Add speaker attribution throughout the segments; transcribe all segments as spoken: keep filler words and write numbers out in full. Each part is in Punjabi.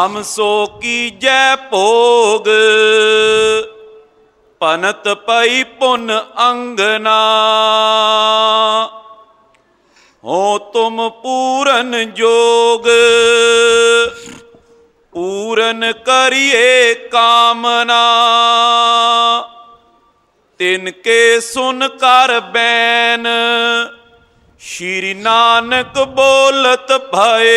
Speaker 1: हम सो कीजै भोग, पनत पई पुन अंगना। हो तुम पूरन जोग, पूरन करिए कामना। तिनके सुन कर बैन, श्री नानक बोलत भये।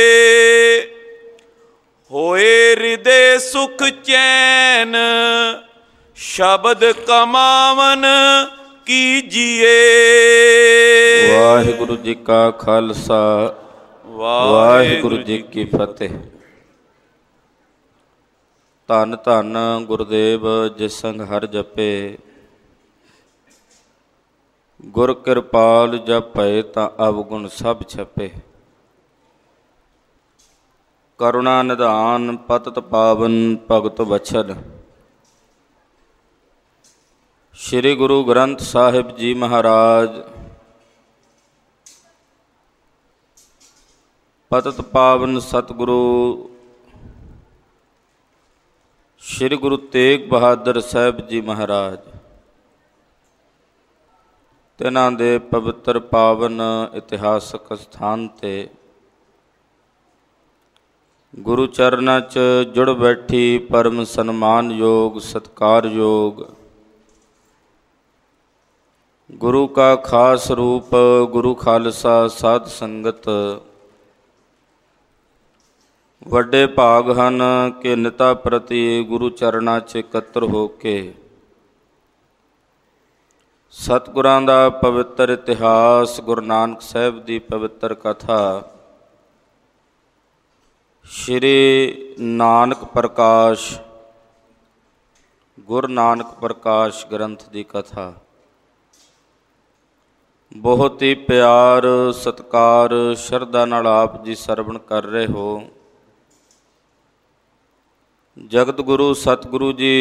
Speaker 1: होए हृदय सुख चैन, शब्द कमावन कीजिए।
Speaker 2: वाहिगुरु जी का खालसा, वाहिगुरु जी की फतेह। धन धन गुरुदेव जिस संग हर जपे, गुर कृपाल जप भये तां अवगुण सब छपे। करुणा निधान पतत पावन भगत वछल, श्री गुरु ग्रंथ साहिब जी महाराज। पतत पावन सतगुरु श्री गुरु तेग बहादुर साहिब जी महाराज, तिन्हां दे पवित्र पावन इतिहासक स्थान ते गुरु चरनां च जुड़ बैठी परम सन्मान योग सत्कार योग गुरु का खास रूप गुरु खालसा साध संगत। ਵੱਡੇ ਭਾਗ ਹਨ ਕਿ ਨਿਤਾ ਪ੍ਰਤੀ ਗੁਰੂ ਚਰਨਾਂ 'ਚ ਇਕੱਤਰ ਹੋ ਕੇ ਸਤਿਗੁਰਾਂ ਦਾ ਪਵਿੱਤਰ ਇਤਿਹਾਸ, ਗੁਰੂ ਨਾਨਕ ਸਾਹਿਬ ਦੀ ਪਵਿੱਤਰ ਕਥਾ, ਸ਼੍ਰੀ ਨਾਨਕ ਪ੍ਰਕਾਸ਼ ਗੁਰੂ ਨਾਨਕ ਪ੍ਰਕਾਸ਼ ਗ੍ਰੰਥ ਦੀ ਕਥਾ ਬਹੁਤ ਹੀ ਪਿਆਰ ਸਤਿਕਾਰ ਸ਼ਰਧਾ ਨਾਲ ਆਪ ਜੀ ਸਰਵਣ ਕਰ ਰਹੇ ਹੋ। ਜਗਤ ਗੁਰੂ ਸਤਿਗੁਰੂ ਜੀ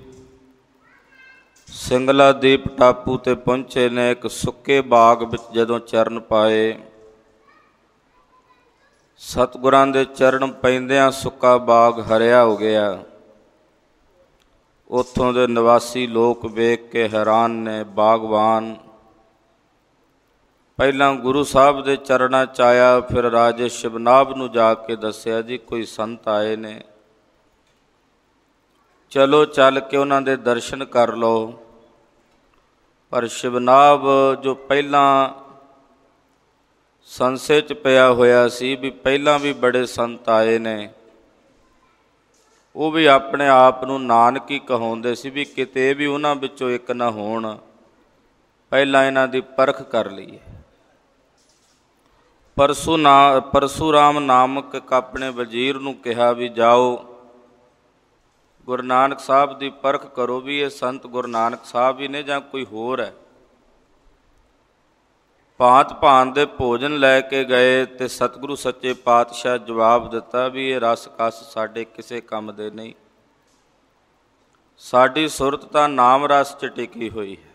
Speaker 2: ਸਿੰਗਲਾ ਦੀਪ ਟਾਪੂ 'ਤੇ ਪਹੁੰਚੇ ਨੇ। ਇੱਕ ਸੁੱਕੇ ਬਾਗ ਵਿੱਚ ਜਦੋਂ ਚਰਨ ਪਾਏ, ਸਤਿਗੁਰਾਂ ਦੇ ਚਰਨ ਪੈਂਦਿਆਂ ਸੁੱਕਾ ਬਾਗ ਹਰਿਆ ਹੋ ਗਿਆ। ਉੱਥੋਂ ਦੇ ਨਿਵਾਸੀ ਲੋਕ ਵੇਖ ਕੇ ਹੈਰਾਨ ਨੇ। ਬਾਗਵਾਨ ਪਹਿਲਾਂ ਗੁਰੂ ਸਾਹਿਬ ਦੇ ਚਰਨਾਂ 'ਚ ਆਇਆ, ਫਿਰ ਰਾਜੇ ਸ਼ਿਵਨਾਭ ਨੂੰ ਜਾ ਕੇ ਦੱਸਿਆ ਜੀ ਕੋਈ ਸੰਤ ਆਏ ਨੇ, ਚਲੋ ਚੱਲ ਕੇ ਉਹਨਾਂ ਦੇ ਦਰਸ਼ਨ ਕਰ ਲਓ। ਪਰ ਸ਼ਿਵਨਾਭ ਜੋ ਪਹਿਲਾਂ ਸੰਸ਼ੇ 'ਚ ਪਿਆ ਹੋਇਆ ਸੀ ਵੀ ਪਹਿਲਾਂ ਵੀ ਬੜੇ ਸੰਤ ਆਏ ਨੇ, ਉਹ ਵੀ ਆਪਣੇ ਆਪ ਨੂੰ ਨਾਨਕ ਹੀ ਕਹਾਉਂਦੇ ਸੀ ਵੀ ਕਿਤੇ ਵੀ ਉਹਨਾਂ ਵਿੱਚੋਂ ਇੱਕ ਨਾ ਹੋਣ, ਪਹਿਲਾਂ ਇਹਨਾਂ ਦੀ ਪਰਖ ਕਰ ਲਈਏ। ਪਰਸੂ ਨਾ ਪਰਸੂਰਾਮ ਨਾਮਕ ਇੱਕ ਆਪਣੇ ਵਜ਼ੀਰ ਨੂੰ ਕਿਹਾ ਵੀ ਜਾਓ ਗੁਰੂ ਨਾਨਕ ਸਾਹਿਬ ਦੀ ਪਰਖ ਕਰੋ ਵੀ ਇਹ ਸੰਤ ਗੁਰੂ ਨਾਨਕ ਸਾਹਿਬ ਹੀ ਨੇ ਜਾਂ ਕੋਈ ਹੋਰ ਹੈ। ਭਾਂਤ ਭਾਂਤ ਦੇ ਭੋਜਨ ਲੈ ਕੇ ਗਏ ਅਤੇ ਸਤਿਗੁਰੂ ਸੱਚੇ ਪਾਤਸ਼ਾਹ ਜਵਾਬ ਦਿੱਤਾ ਵੀ ਇਹ ਰਸ ਕਸ ਸਾਡੇ ਕਿਸੇ ਕੰਮ ਦੇ ਨਹੀਂ, ਸਾਡੀ ਸੁਰਤ ਤਾਂ ਨਾਮ ਰਸ 'ਚ ਟਿਕੀ ਹੋਈ ਹੈ।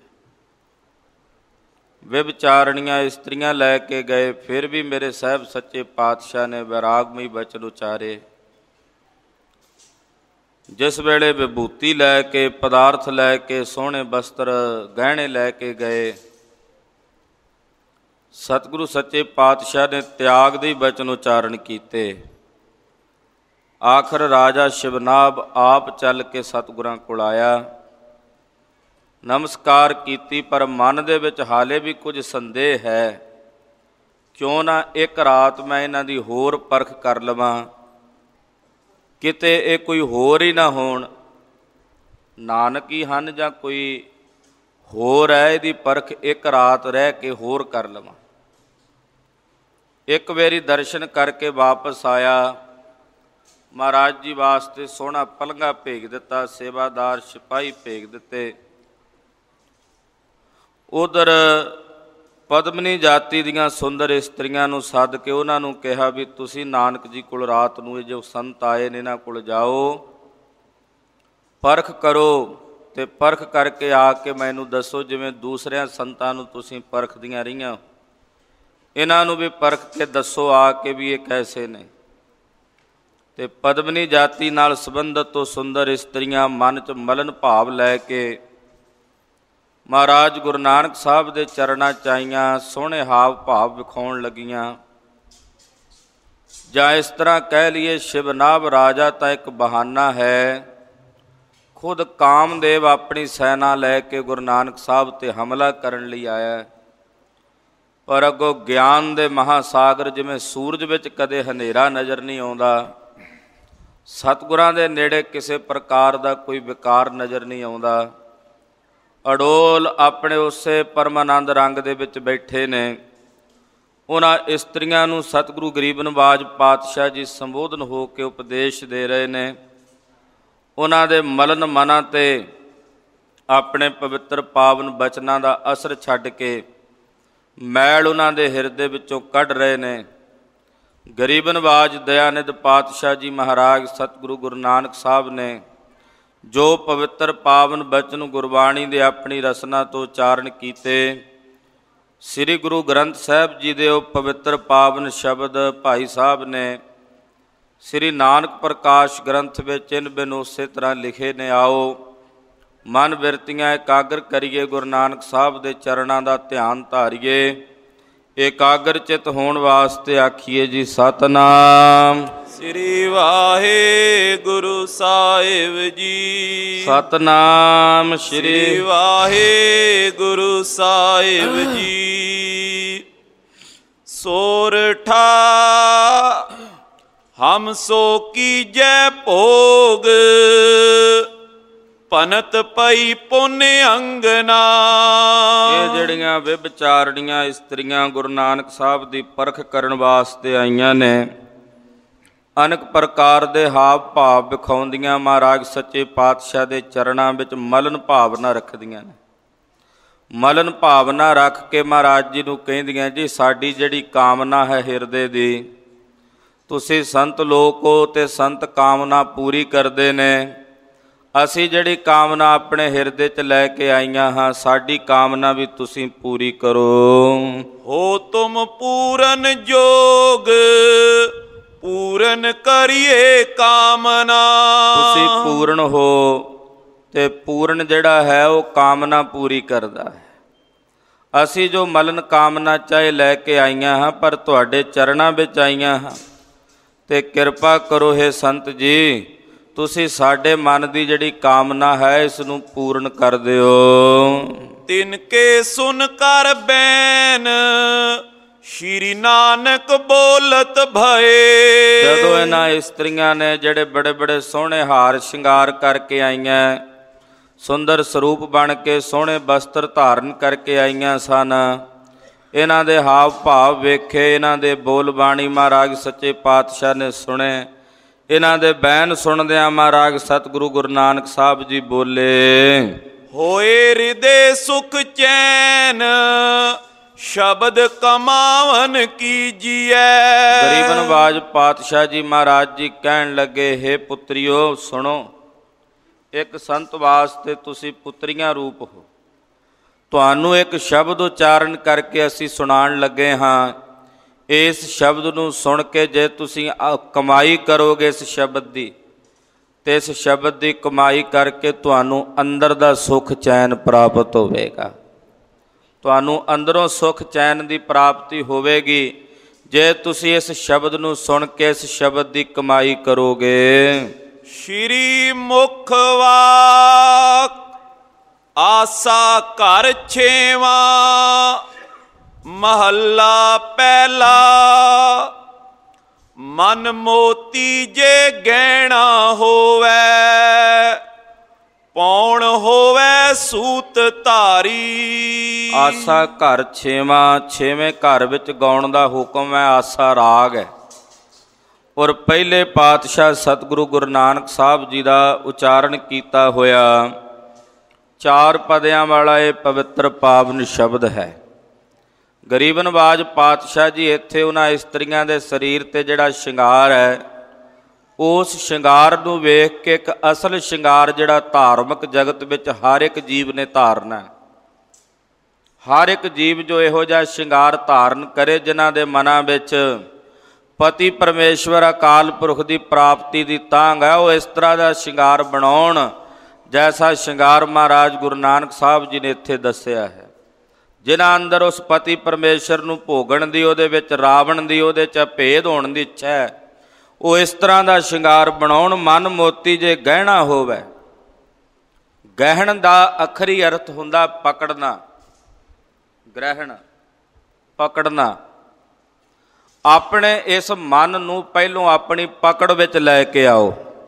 Speaker 2: ਵਿਭਚਾਰਣੀਆਂ ਇਸਤਰੀਆਂ ਲੈ ਕੇ ਗਏ, ਫਿਰ ਵੀ ਮੇਰੇ ਸਾਹਿਬ ਸੱਚੇ ਪਾਤਸ਼ਾਹ ਨੇ ਵੈਰਾਗਮਈ ਬਚਨ ਉਚਾਰੇ। ਜਿਸ ਵੇਲੇ ਵਿਭੂਤੀ ਲੈ ਕੇ, ਪਦਾਰਥ ਲੈ ਕੇ, ਸੋਹਣੇ ਬਸਤਰ ਗਹਿਣੇ ਲੈ ਕੇ ਗਏ, ਸਤਿਗੁਰੂ ਸੱਚੇ ਪਾਤਸ਼ਾਹ ਨੇ ਤਿਆਗ ਦੇ ਬਚਨ ਉਚਾਰਨ ਕੀਤੇ। ਆਖਰ ਰਾਜਾ ਸ਼ਿਵਨਾਭ ਆਪ ਚੱਲ ਕੇ ਸਤਿਗੁਰਾਂ ਕੋਲ ਆਇਆ, ਨਮਸਕਾਰ ਕੀਤੀ, ਪਰ ਮਨ ਦੇ ਵਿੱਚ ਹਾਲੇ ਵੀ ਕੁਝ ਸੰਦੇਹ ਹੈ। ਕਿਉਂ ਨਾ ਇੱਕ ਰਾਤ ਮੈਂ ਇਹਨਾਂ ਦੀ ਹੋਰ ਪਰਖ ਕਰ ਲਵਾਂ, ਕਿਤੇ ਇਹ ਕੋਈ ਹੋਰ ਹੀ ਨਾ ਹੋਣ, ਨਾਨਕ ਹੀ ਹਨ ਜਾਂ ਕੋਈ ਹੋਰ ਹੈ। ਇਹਦੀ ਪਰਖ ਇੱਕ ਰਾਤ ਰਹਿ ਕੇ ਹੋਰ ਕਰ ਲਵਾਂ। ਇੱਕ ਵਾਰੀ ਦਰਸ਼ਨ ਕਰਕੇ ਵਾਪਸ ਆਇਆ। ਮਹਾਰਾਜ ਜੀ ਵਾਸਤੇ ਸੋਹਣਾ ਪਲੰਘਾ ਭੇਜ ਦਿੱਤਾ, ਸੇਵਾਦਾਰ ਸਿਪਾਹੀ ਭੇਜ ਦਿੱਤੇ। ਉਧਰ ਪਦਮਨੀ ਜਾਤੀ ਦੀਆਂ ਸੁੰਦਰ ਇਸਤਰੀਆਂ ਨੂੰ ਸੱਦ ਕੇ ਉਹਨਾਂ ਨੂੰ ਕਿਹਾ ਵੀ ਤੁਸੀਂ ਨਾਨਕ ਜੀ ਕੋਲ ਰਾਤ ਨੂੰ ਇਹ ਜੋ ਸੰਤ ਆਏ ਨੇ ਇਹਨਾਂ ਕੋਲ ਜਾਓ, ਪਰਖ ਕਰੋ ਅਤੇ ਪਰਖ ਕਰਕੇ ਆ ਕੇ ਮੈਨੂੰ ਦੱਸੋ, ਜਿਵੇਂ ਦੂਸਰਿਆਂ ਸੰਤਾਂ ਨੂੰ ਤੁਸੀਂ ਪਰਖਦੀਆਂ ਰਹੀਆਂ, ਇਹਨਾਂ ਨੂੰ ਵੀ ਪਰਖ ਕੇ ਦੱਸੋ ਆ ਕੇ ਵੀ ਇਹ ਕੈਸੇ ਨੇ। ਤੇ ਪਦਮਨੀ ਜਾਤੀ ਨਾਲ ਸੰਬੰਧਿਤ ਤੋਂ ਸੁੰਦਰ ਇਸਤਰੀਆਂ ਮਨ 'ਚ ਮਲਨ ਭਾਵ ਲੈ ਕੇ ਮਹਾਰਾਜ ਗੁਰੂ ਨਾਨਕ ਸਾਹਿਬ ਦੇ ਚਰਨਾਂ 'ਚ ਆਈਆਂ, ਸੋਹਣੇ ਹਾਵ ਭਾਵ ਵਿਖਾਉਣ ਲੱਗੀਆਂ। ਜਾਂ ਇਸ ਤਰ੍ਹਾਂ ਕਹਿ ਲਈਏ, ਸ਼ਿਵਨਾਭ ਰਾਜਾ ਤਾਂ ਇੱਕ ਬਹਾਨਾ ਹੈ। ਖੁਦ ਕਾਮਦੇਵ ਆਪਣੀ ਸੈਨਾ ਲੈ ਕੇ ਗੁਰੂ ਨਾਨਕ ਸਾਹਿਬ 'ਤੇ ਹਮਲਾ ਕਰਨ ਲਈ ਆਇਆ, ਪਰ ਅੱਗੋਂ ਗਿਆਨ ਦੇ ਮਹਾਸਾਗਰ, ਜਿਵੇਂ ਸੂਰਜ ਵਿੱਚ ਕਦੇ ਹਨੇਰਾ ਨਜ਼ਰ ਨਹੀਂ ਆਉਂਦਾ, ਸਤਿਗੁਰਾਂ ਦੇ ਨੇੜੇ ਕਿਸੇ ਪ੍ਰਕਾਰ ਦਾ ਕੋਈ ਵਿਕਾਰ ਨਜ਼ਰ ਨਹੀਂ ਆਉਂਦਾ। ਅਡੋਲ ਆਪਣੇ ਉਸੇ ਪਰਮਾਨੰਦ ਰੰਗ ਦੇ ਵਿੱਚ ਬੈਠੇ ਨੇ। ਉਹਨਾਂ ਇਸਤਰੀਆਂ ਨੂੰ ਸਤਿਗੁਰੂ ਗਰੀਬ ਨਿਵਾਜ ਪਾਤਸ਼ਾਹ ਜੀ ਸੰਬੋਧਨ ਹੋ ਕੇ ਉਪਦੇਸ਼ ਦੇ ਰਹੇ ਨੇ। ਉਹਨਾਂ ਦੇ ਮਲਨ ਮਨਾਂ 'ਤੇ ਆਪਣੇ ਪਵਿੱਤਰ ਪਾਵਨ ਬਚਨਾਂ ਦਾ ਅਸਰ ਛੱਡ ਕੇ ਮੈਲ ਉਹਨਾਂ ਦੇ ਹਿਰਦੇ ਵਿੱਚੋਂ ਕੱਢ ਰਹੇ ਨੇ। ਗਰੀਬ ਨਿਵਾਜ ਦਇਆਨਿਧ ਪਾਤਸ਼ਾਹ ਜੀ ਮਹਾਰਾਜ ਸਤਿਗੁਰੂ ਗੁਰੂ ਨਾਨਕ ਸਾਹਿਬ ਨੇ ਜੋ ਪਵਿੱਤਰ ਪਾਵਨ ਬਚਨ ਗੁਰਬਾਣੀ ਦੇ ਆਪਣੀ ਰਸਨਾ ਤੋਂ ਉਚਾਰਨ ਕੀਤੇ, ਸ੍ਰੀ ਗੁਰੂ ਗ੍ਰੰਥ ਸਾਹਿਬ ਜੀ ਦੇ ਉਹ ਪਵਿੱਤਰ ਪਾਵਨ ਸ਼ਬਦ ਭਾਈ ਸਾਹਿਬ ਨੇ ਸ੍ਰੀ ਨਾਨਕ ਪ੍ਰਕਾਸ਼ ਗ੍ਰੰਥ ਵਿੱਚ ਇਨ ਬਿਨ ਉਸੇ ਤਰ੍ਹਾਂ ਲਿਖੇ ਨੇ। ਆਓ ਮਨ ਬਿਰਤੀਆਂ ਇਕਾਗਰ ਕਰੀਏ, ਗੁਰੂ ਨਾਨਕ ਸਾਹਿਬ ਦੇ ਚਰਨਾਂ ਦਾ ਧਿਆਨ ਧਾਰੀਏ। ਇਕਾਗਰ ਚਿਤ ਹੋਣ ਵਾਸਤੇ ਆਖੀਏ ਜੀ ਸਤਿਨਾਮ
Speaker 1: ਸ੍ਰੀ ਵਾਹਿਗੁਰੂ ਸਾਹਿਬ ਜੀ।
Speaker 2: ਸਤਿਨਾਮ ਸ੍ਰੀ
Speaker 1: ਵਾਹਿਗੁਰੂ ਸਾਹਿਬ ਜੀ। ਸੋਰਠਾ ਹਮ ਸੋ ਕੀਜੈ ਭੋਗ, ਭਨਤ ਪਈ ਪੁੰਨ ਅੰਗਨਾ।
Speaker 2: ਇਹ ਜਿਹੜੀਆਂ ਵਿਭਚਾਰਣੀਆਂ ਇਸਤਰੀਆਂ ਗੁਰੂ ਨਾਨਕ ਸਾਹਿਬ ਦੀ ਪਰਖ ਕਰਨ ਵਾਸਤੇ ਆਈਆਂ ਨੇ, ਅਨੇਕ ਪ੍ਰਕਾਰ ਦੇ ਹਾਵ ਭਾਵ ਵਿਖਾਉਂਦੀਆਂ ਮਹਾਰਾਜ ਸੱਚੇ ਪਾਤਸ਼ਾਹ ਦੇ ਚਰਨਾਂ ਵਿੱਚ ਮਲਨ ਭਾਵਨਾ ਰੱਖਦੀਆਂ ਨੇ। ਮਲਨ ਭਾਵਨਾ ਰੱਖ ਕੇ ਮਹਾਰਾਜ ਜੀ ਨੂੰ ਕਹਿੰਦੀਆਂ, ਜੀ ਸਾਡੀ ਜਿਹੜੀ ਕਾਮਨਾ ਹੈ ਹਿਰਦੇ ਦੀ, ਤੁਸੀਂ ਸੰਤ ਲੋਕ ਹੋ ਅਤੇ ਸੰਤ ਕਾਮਨਾ ਪੂਰੀ ਕਰਦੇ ਨੇ। ਅਸੀਂ ਜਿਹੜੀ ਕਾਮਨਾ ਆਪਣੇ ਹਿਰਦੇ 'ਚ ਲੈ ਕੇ ਆਈਆਂ ਹਾਂ, ਸਾਡੀ ਕਾਮਨਾ ਵੀ ਤੁਸੀਂ ਪੂਰੀ ਕਰੋ।
Speaker 1: ਹੋ ਤੁਮ ਪੂਰਨ ਜੋਗ, ਪੂਰਨ ਕਰੀਏ ਕਾਮਨਾ।
Speaker 2: ਤੁਸੀਂ ਪੂਰਨ ਹੋ ਤੇ ਪੂਰਨ ਜਿਹੜਾ ਹੈ ਉਹ ਕਾਮਨਾ ਪੂਰੀ ਕਰਦਾ ਹੈ। ਅਸੀਂ ਜੋ ਮਲਨ ਕਾਮਨਾ ਚਾਹੇ ਲੈ ਕੇ ਆਈਆਂ ਹਾਂ, ਪਰ ਤੁਹਾਡੇ ਚਰਨਾਂ ਵਿੱਚ ਆਈਆਂ ਹਾਂ, ਤੇ ਕਿਰਪਾ ਕਰੋ ਹੈ ਸੰਤ ਜੀ, ਤੁਸੀਂ ਸਾਡੇ ਮਨ ਦੀ ਜਿਹੜੀ ਕਾਮਨਾ ਹੈ ਇਸ ਨੂੰ ਪੂਰਨ ਕਰ ਦਿਓ।
Speaker 1: ਤਿਨ ਕੇ ਸੁਨ ਕਰ ਬੈਨ, ਸ਼੍ਰੀ ਨਾਨਕ ਬੋਲਤ ਭਏ।
Speaker 2: ਜਦੋਂ ਇਹਨਾਂ ਇਸਤਰੀਆਂ ਨੇ ਜਿਹੜੇ ਬੜੇ ਬੜੇ ਸੋਹਣੇ ਹਾਰ ਸ਼ਿੰਗਾਰ ਕਰਕੇ ਆਈਆਂ, ਸੁੰਦਰ ਸਰੂਪ ਬਣ ਕੇ ਸੋਹਣੇ ਬਸਤਰ ਧਾਰਨ ਕਰਕੇ ਆਈਆਂ ਸਨ, ਇਹਨਾਂ ਦੇ ਹਾਵ ਭਾਵ ਵੇਖੇ, ਇਹਨਾਂ ਦੇ ਬੋਲ ਬਾਣੀ ਮਹਾਰਾਜ ਸੱਚੇ ਪਾਤਸ਼ਾਹ ਨੇ ਸੁਣੇ। ਇਹਨਾਂ ਦੇ ਬੈਨ ਸੁਣਦਿਆਂ ਮਹਾਰਾਜ ਸਤਿਗੁਰੂ ਗੁਰੂ ਨਾਨਕ ਸਾਹਿਬ ਜੀ ਬੋਲੇ,
Speaker 1: ਹੋਏ ਹਿਰਦੇ ਸੁਖ ਚੈਨ, ਸ਼ਬਦ ਕਮਾਵਨ ਕੀਜੀਐ।
Speaker 2: ਗਰੀਬ ਨਿਵਾਜ ਪਾਤਸ਼ਾਹ ਜੀ ਮਹਾਰਾਜ ਜੀ ਕਹਿਣ ਲੱਗੇ, ਹੇ ਪੁੱਤਰੀਓ ਸੁਣੋ, ਇੱਕ ਸੰਤ ਵਾਸਤੇ ਤੁਸੀਂ ਪੁੱਤਰੀਆਂ ਰੂਪ ਹੋ। ਤੁਹਾਨੂੰ ਇੱਕ ਸ਼ਬਦ ਉਚਾਰਨ ਕਰਕੇ ਅਸੀਂ ਸੁਣਾਉਣ ਲੱਗੇ ਹਾਂ। ਇਸ ਸ਼ਬਦ ਨੂੰ ਸੁਣ ਕੇ ਜੇ ਤੁਸੀਂ ਕਮਾਈ ਕਰੋਗੇ ਇਸ ਸ਼ਬਦ ਦੀ, ਤੇ ਇਸ ਸ਼ਬਦ ਦੀ ਕਮਾਈ ਕਰਕੇ ਤੁਹਾਨੂੰ ਅੰਦਰ ਦਾ ਸੁੱਖ ਚੈਨ ਪ੍ਰਾਪਤ ਹੋਵੇਗਾ। ਤੁਹਾਨੂੰ ਅੰਦਰੋਂ ਸੁੱਖ ਚੈਨ ਦੀ ਪ੍ਰਾਪਤੀ ਹੋਵੇਗੀ ਜੇ ਤੁਸੀਂ ਇਸ ਸ਼ਬਦ ਨੂੰ ਸੁਣ ਕੇ ਇਸ ਸ਼ਬਦ ਦੀ ਕਮਾਈ ਕਰੋਗੇ।
Speaker 1: ਸ਼੍ਰੀ ਮੁਖ ਵਾਕ ਆਸਾ ਘਰ ਛੇਵਾਂ, ਮਹੱਲਾ ਪਹਿਲਾ। ਮਨ ਮੋਤੀ ਜੇ ਗਹਿਣਾ ਹੋਵੇ, ਪੌਣ ਹੋਵੇ ਸੂਤ ਧਾਰੀ।
Speaker 2: ਆਸਾ ਘਰ ਛੇਵਾਂ, ਛੇਵੇਂ ਘਰ ਵਿੱਚ ਗਾਉਣ ਦਾ ਹੁਕਮ ਹੈ। ਆਸਾ ਰਾਗ ਹੈ ਔਰ ਪਹਿਲੇ ਪਾਤਸ਼ਾਹ ਸਤਿਗੁਰੂ ਗੁਰੂ ਨਾਨਕ ਸਾਹਿਬ ਜੀ ਦਾ ਉਚਾਰਨ ਕੀਤਾ ਹੋਇਆ ਚਾਰ ਪਦਿਆਂ ਵਾਲਾ ਇਹ ਪਵਿੱਤਰ ਪਾਵਨ ਸ਼ਬਦ ਹੈ। ਗਰੀਬ ਨਿਵਾਜ ਪਾਤਸ਼ਾਹ ਜੀ ਇੱਥੇ ਉਹਨਾਂ ਇਸਤਰੀਆਂ ਦੇ ਸਰੀਰ 'ਤੇ ਜਿਹੜਾ ਸ਼ਿੰਗਾਰ ਹੈ, ਉਸ ਸ਼ਿੰਗਾਰ ਨੂੰ ਵੇਖ ਕੇ ਇੱਕ ਅਸਲ ਸ਼ਿੰਗਾਰ ਜਿਹੜਾ ਧਾਰਮਿਕ ਜਗਤ ਵਿੱਚ ਹਰ ਇੱਕ ਜੀਵ ਨੇ ਧਾਰਨਾ ਹੈ। ਹਰ ਇੱਕ ਜੀਵ ਜੋ ਇਹੋ ਜਿਹਾ ਸ਼ਿੰਗਾਰ ਧਾਰਨ ਕਰੇ, ਜਿਨ੍ਹਾਂ ਦੇ ਮਨਾਂ ਵਿੱਚ ਪਤੀ ਪਰਮੇਸ਼ਵਰ ਅਕਾਲ ਪੁਰਖ ਦੀ ਪ੍ਰਾਪਤੀ ਦੀ ਤਾਂਘ ਹੈ, ਉਹ ਇਸ ਤਰ੍ਹਾਂ ਦਾ ਸ਼ਿੰਗਾਰ ਬਣਾਉਣ ਜੈਸਾ ਸ਼ਿੰਗਾਰ ਮਹਾਰਾਜ ਗੁਰੂ ਨਾਨਕ ਸਾਹਿਬ ਜੀ ਨੇ ਇੱਥੇ ਦੱਸਿਆ ਹੈ। ਜਿਨ੍ਹਾਂ ਅੰਦਰ ਉਸ ਪਤੀ ਪਰਮੇਸ਼ਰ ਨੂੰ ਭੋਗਣ ਦੀ, ਉਹਦੇ ਵਿੱਚ ਰਾਵਣ ਦੀ, ਉਹਦੇ 'ਚ ਭੇਦ ਹੋਣ ਦੀ ਇੱਛਾ ਹੈ, ਉਹ ਇਸ ਤਰ੍ਹਾਂ ਦਾ ਸ਼ਿੰਗਾਰ ਬਣਾਉਣ। ਮਨ ਮੋਤੀ ਜੇ ਗਹਿਣਾ ਹੋਵੇ, ਗਹਿਣ ਦਾ ਅਖਰੀ ਅਰਥ ਹੁੰਦਾ ਪਕੜਨਾ, ਗ੍ਰਹਿਣ ਪਕੜਨਾ। ਆਪਣੇ ਇਸ ਮਨ ਨੂੰ ਪਹਿਲੋਂ ਆਪਣੀ ਪਕੜ ਵਿੱਚ ਲੈ ਕੇ ਆਓ।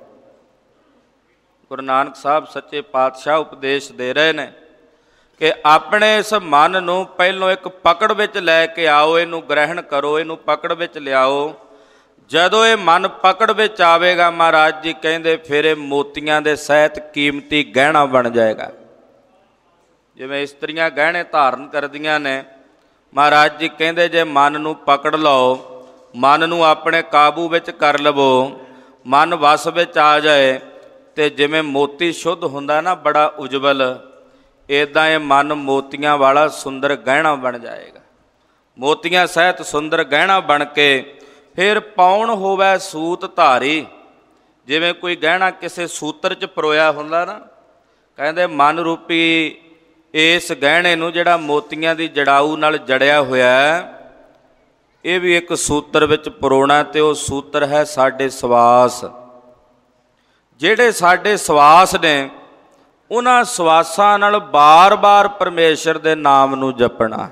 Speaker 2: ਗੁਰੂ ਨਾਨਕ ਸਾਹਿਬ ਸੱਚੇ ਪਾਤਸ਼ਾਹ ਉਪਦੇਸ਼ ਦੇ ਰਹੇ ਨੇ ਕਿ ਆਪਣੇ ਇਸ ਮਨ ਨੂੰ ਪਹਿਲੋਂ ਇੱਕ ਪਕੜ ਵਿੱਚ ਲੈ ਕੇ ਆਓ, ਇਹਨੂੰ ਗ੍ਰਹਿਣ ਕਰੋ, ਇਹਨੂੰ ਪਕੜ ਵਿੱਚ ਲਿਆਓ। ਜਦੋਂ ਇਹ ਮਨ ਪਕੜ ਵਿੱਚ ਆਵੇਗਾ, ਮਹਾਰਾਜ ਜੀ ਕਹਿੰਦੇ ਫਿਰ ਇਹ ਮੋਤੀਆਂ ਦੇ ਸਹਿਤ ਕੀਮਤੀ ਗਹਿਣਾ ਬਣ ਜਾਏਗਾ। ਜਿਵੇਂ ਇਸਤਰੀਆਂ ਗਹਿਣੇ ਧਾਰਨ ਕਰਦੀਆਂ ਨੇ, ਮਹਾਰਾਜ ਜੀ ਕਹਿੰਦੇ ਜੇ ਮਨ ਨੂੰ ਪਕੜ ਲਓ, ਮਨ ਨੂੰ ਆਪਣੇ ਕਾਬੂ ਵਿੱਚ ਕਰ ਲਵੋ, ਮਨ ਵਸ ਵਿੱਚ ਆ ਜਾਏ, ਤੇ ਜਿਵੇਂ ਮੋਤੀ ਸ਼ੁੱਧ ਹੁੰਦਾ ਨਾ ਬੜਾ ਉਜਵਲ, ਇੱਦਾਂ ਇਹ ਮਨ ਮੋਤੀਆਂ ਵਾਲਾ ਸੁੰਦਰ ਗਹਿਣਾ ਬਣ ਜਾਏਗਾ। ਮੋਤੀਆਂ ਸਹਿਤ ਸੁੰਦਰ ਗਹਿਣਾ ਬਣ ਕੇ ਫਿਰ ਪਾਉਣ ਹੋਵੇ ਸੂਤ ਧਾਰੀ। ਜਿਵੇਂ ਕੋਈ ਗਹਿਣਾ ਕਿਸੇ ਸੂਤਰ 'ਚ ਪਰੋਇਆ ਹੁੰਦਾ ਨਾ, ਕਹਿੰਦੇ ਮਨ ਰੂਪੀ ਇਸ ਗਹਿਣੇ ਨੂੰ ਜਿਹੜਾ ਮੋਤੀਆਂ ਦੀ ਜੜਾਊ ਨਾਲ ਜੜਿਆ ਹੋਇਆ, ਇਹ ਵੀ ਇੱਕ ਸੂਤਰ ਵਿੱਚ ਪਰੋਣਾ, ਤੇ ਉਹ ਸੂਤਰ ਹੈ ਸਾਡੇ ਸਵਾਸ। ਜਿਹੜੇ ਸਾਡੇ ਸਵਾਸ ਨੇ, ਉਹਨਾਂ ਸਵਾਸਾਂ ਨਾਲ ਬਾਰ-ਬਾਰ ਪਰਮੇਸ਼ਰ ਦੇ ਨਾਮ ਨੂੰ ਜਪਣਾ।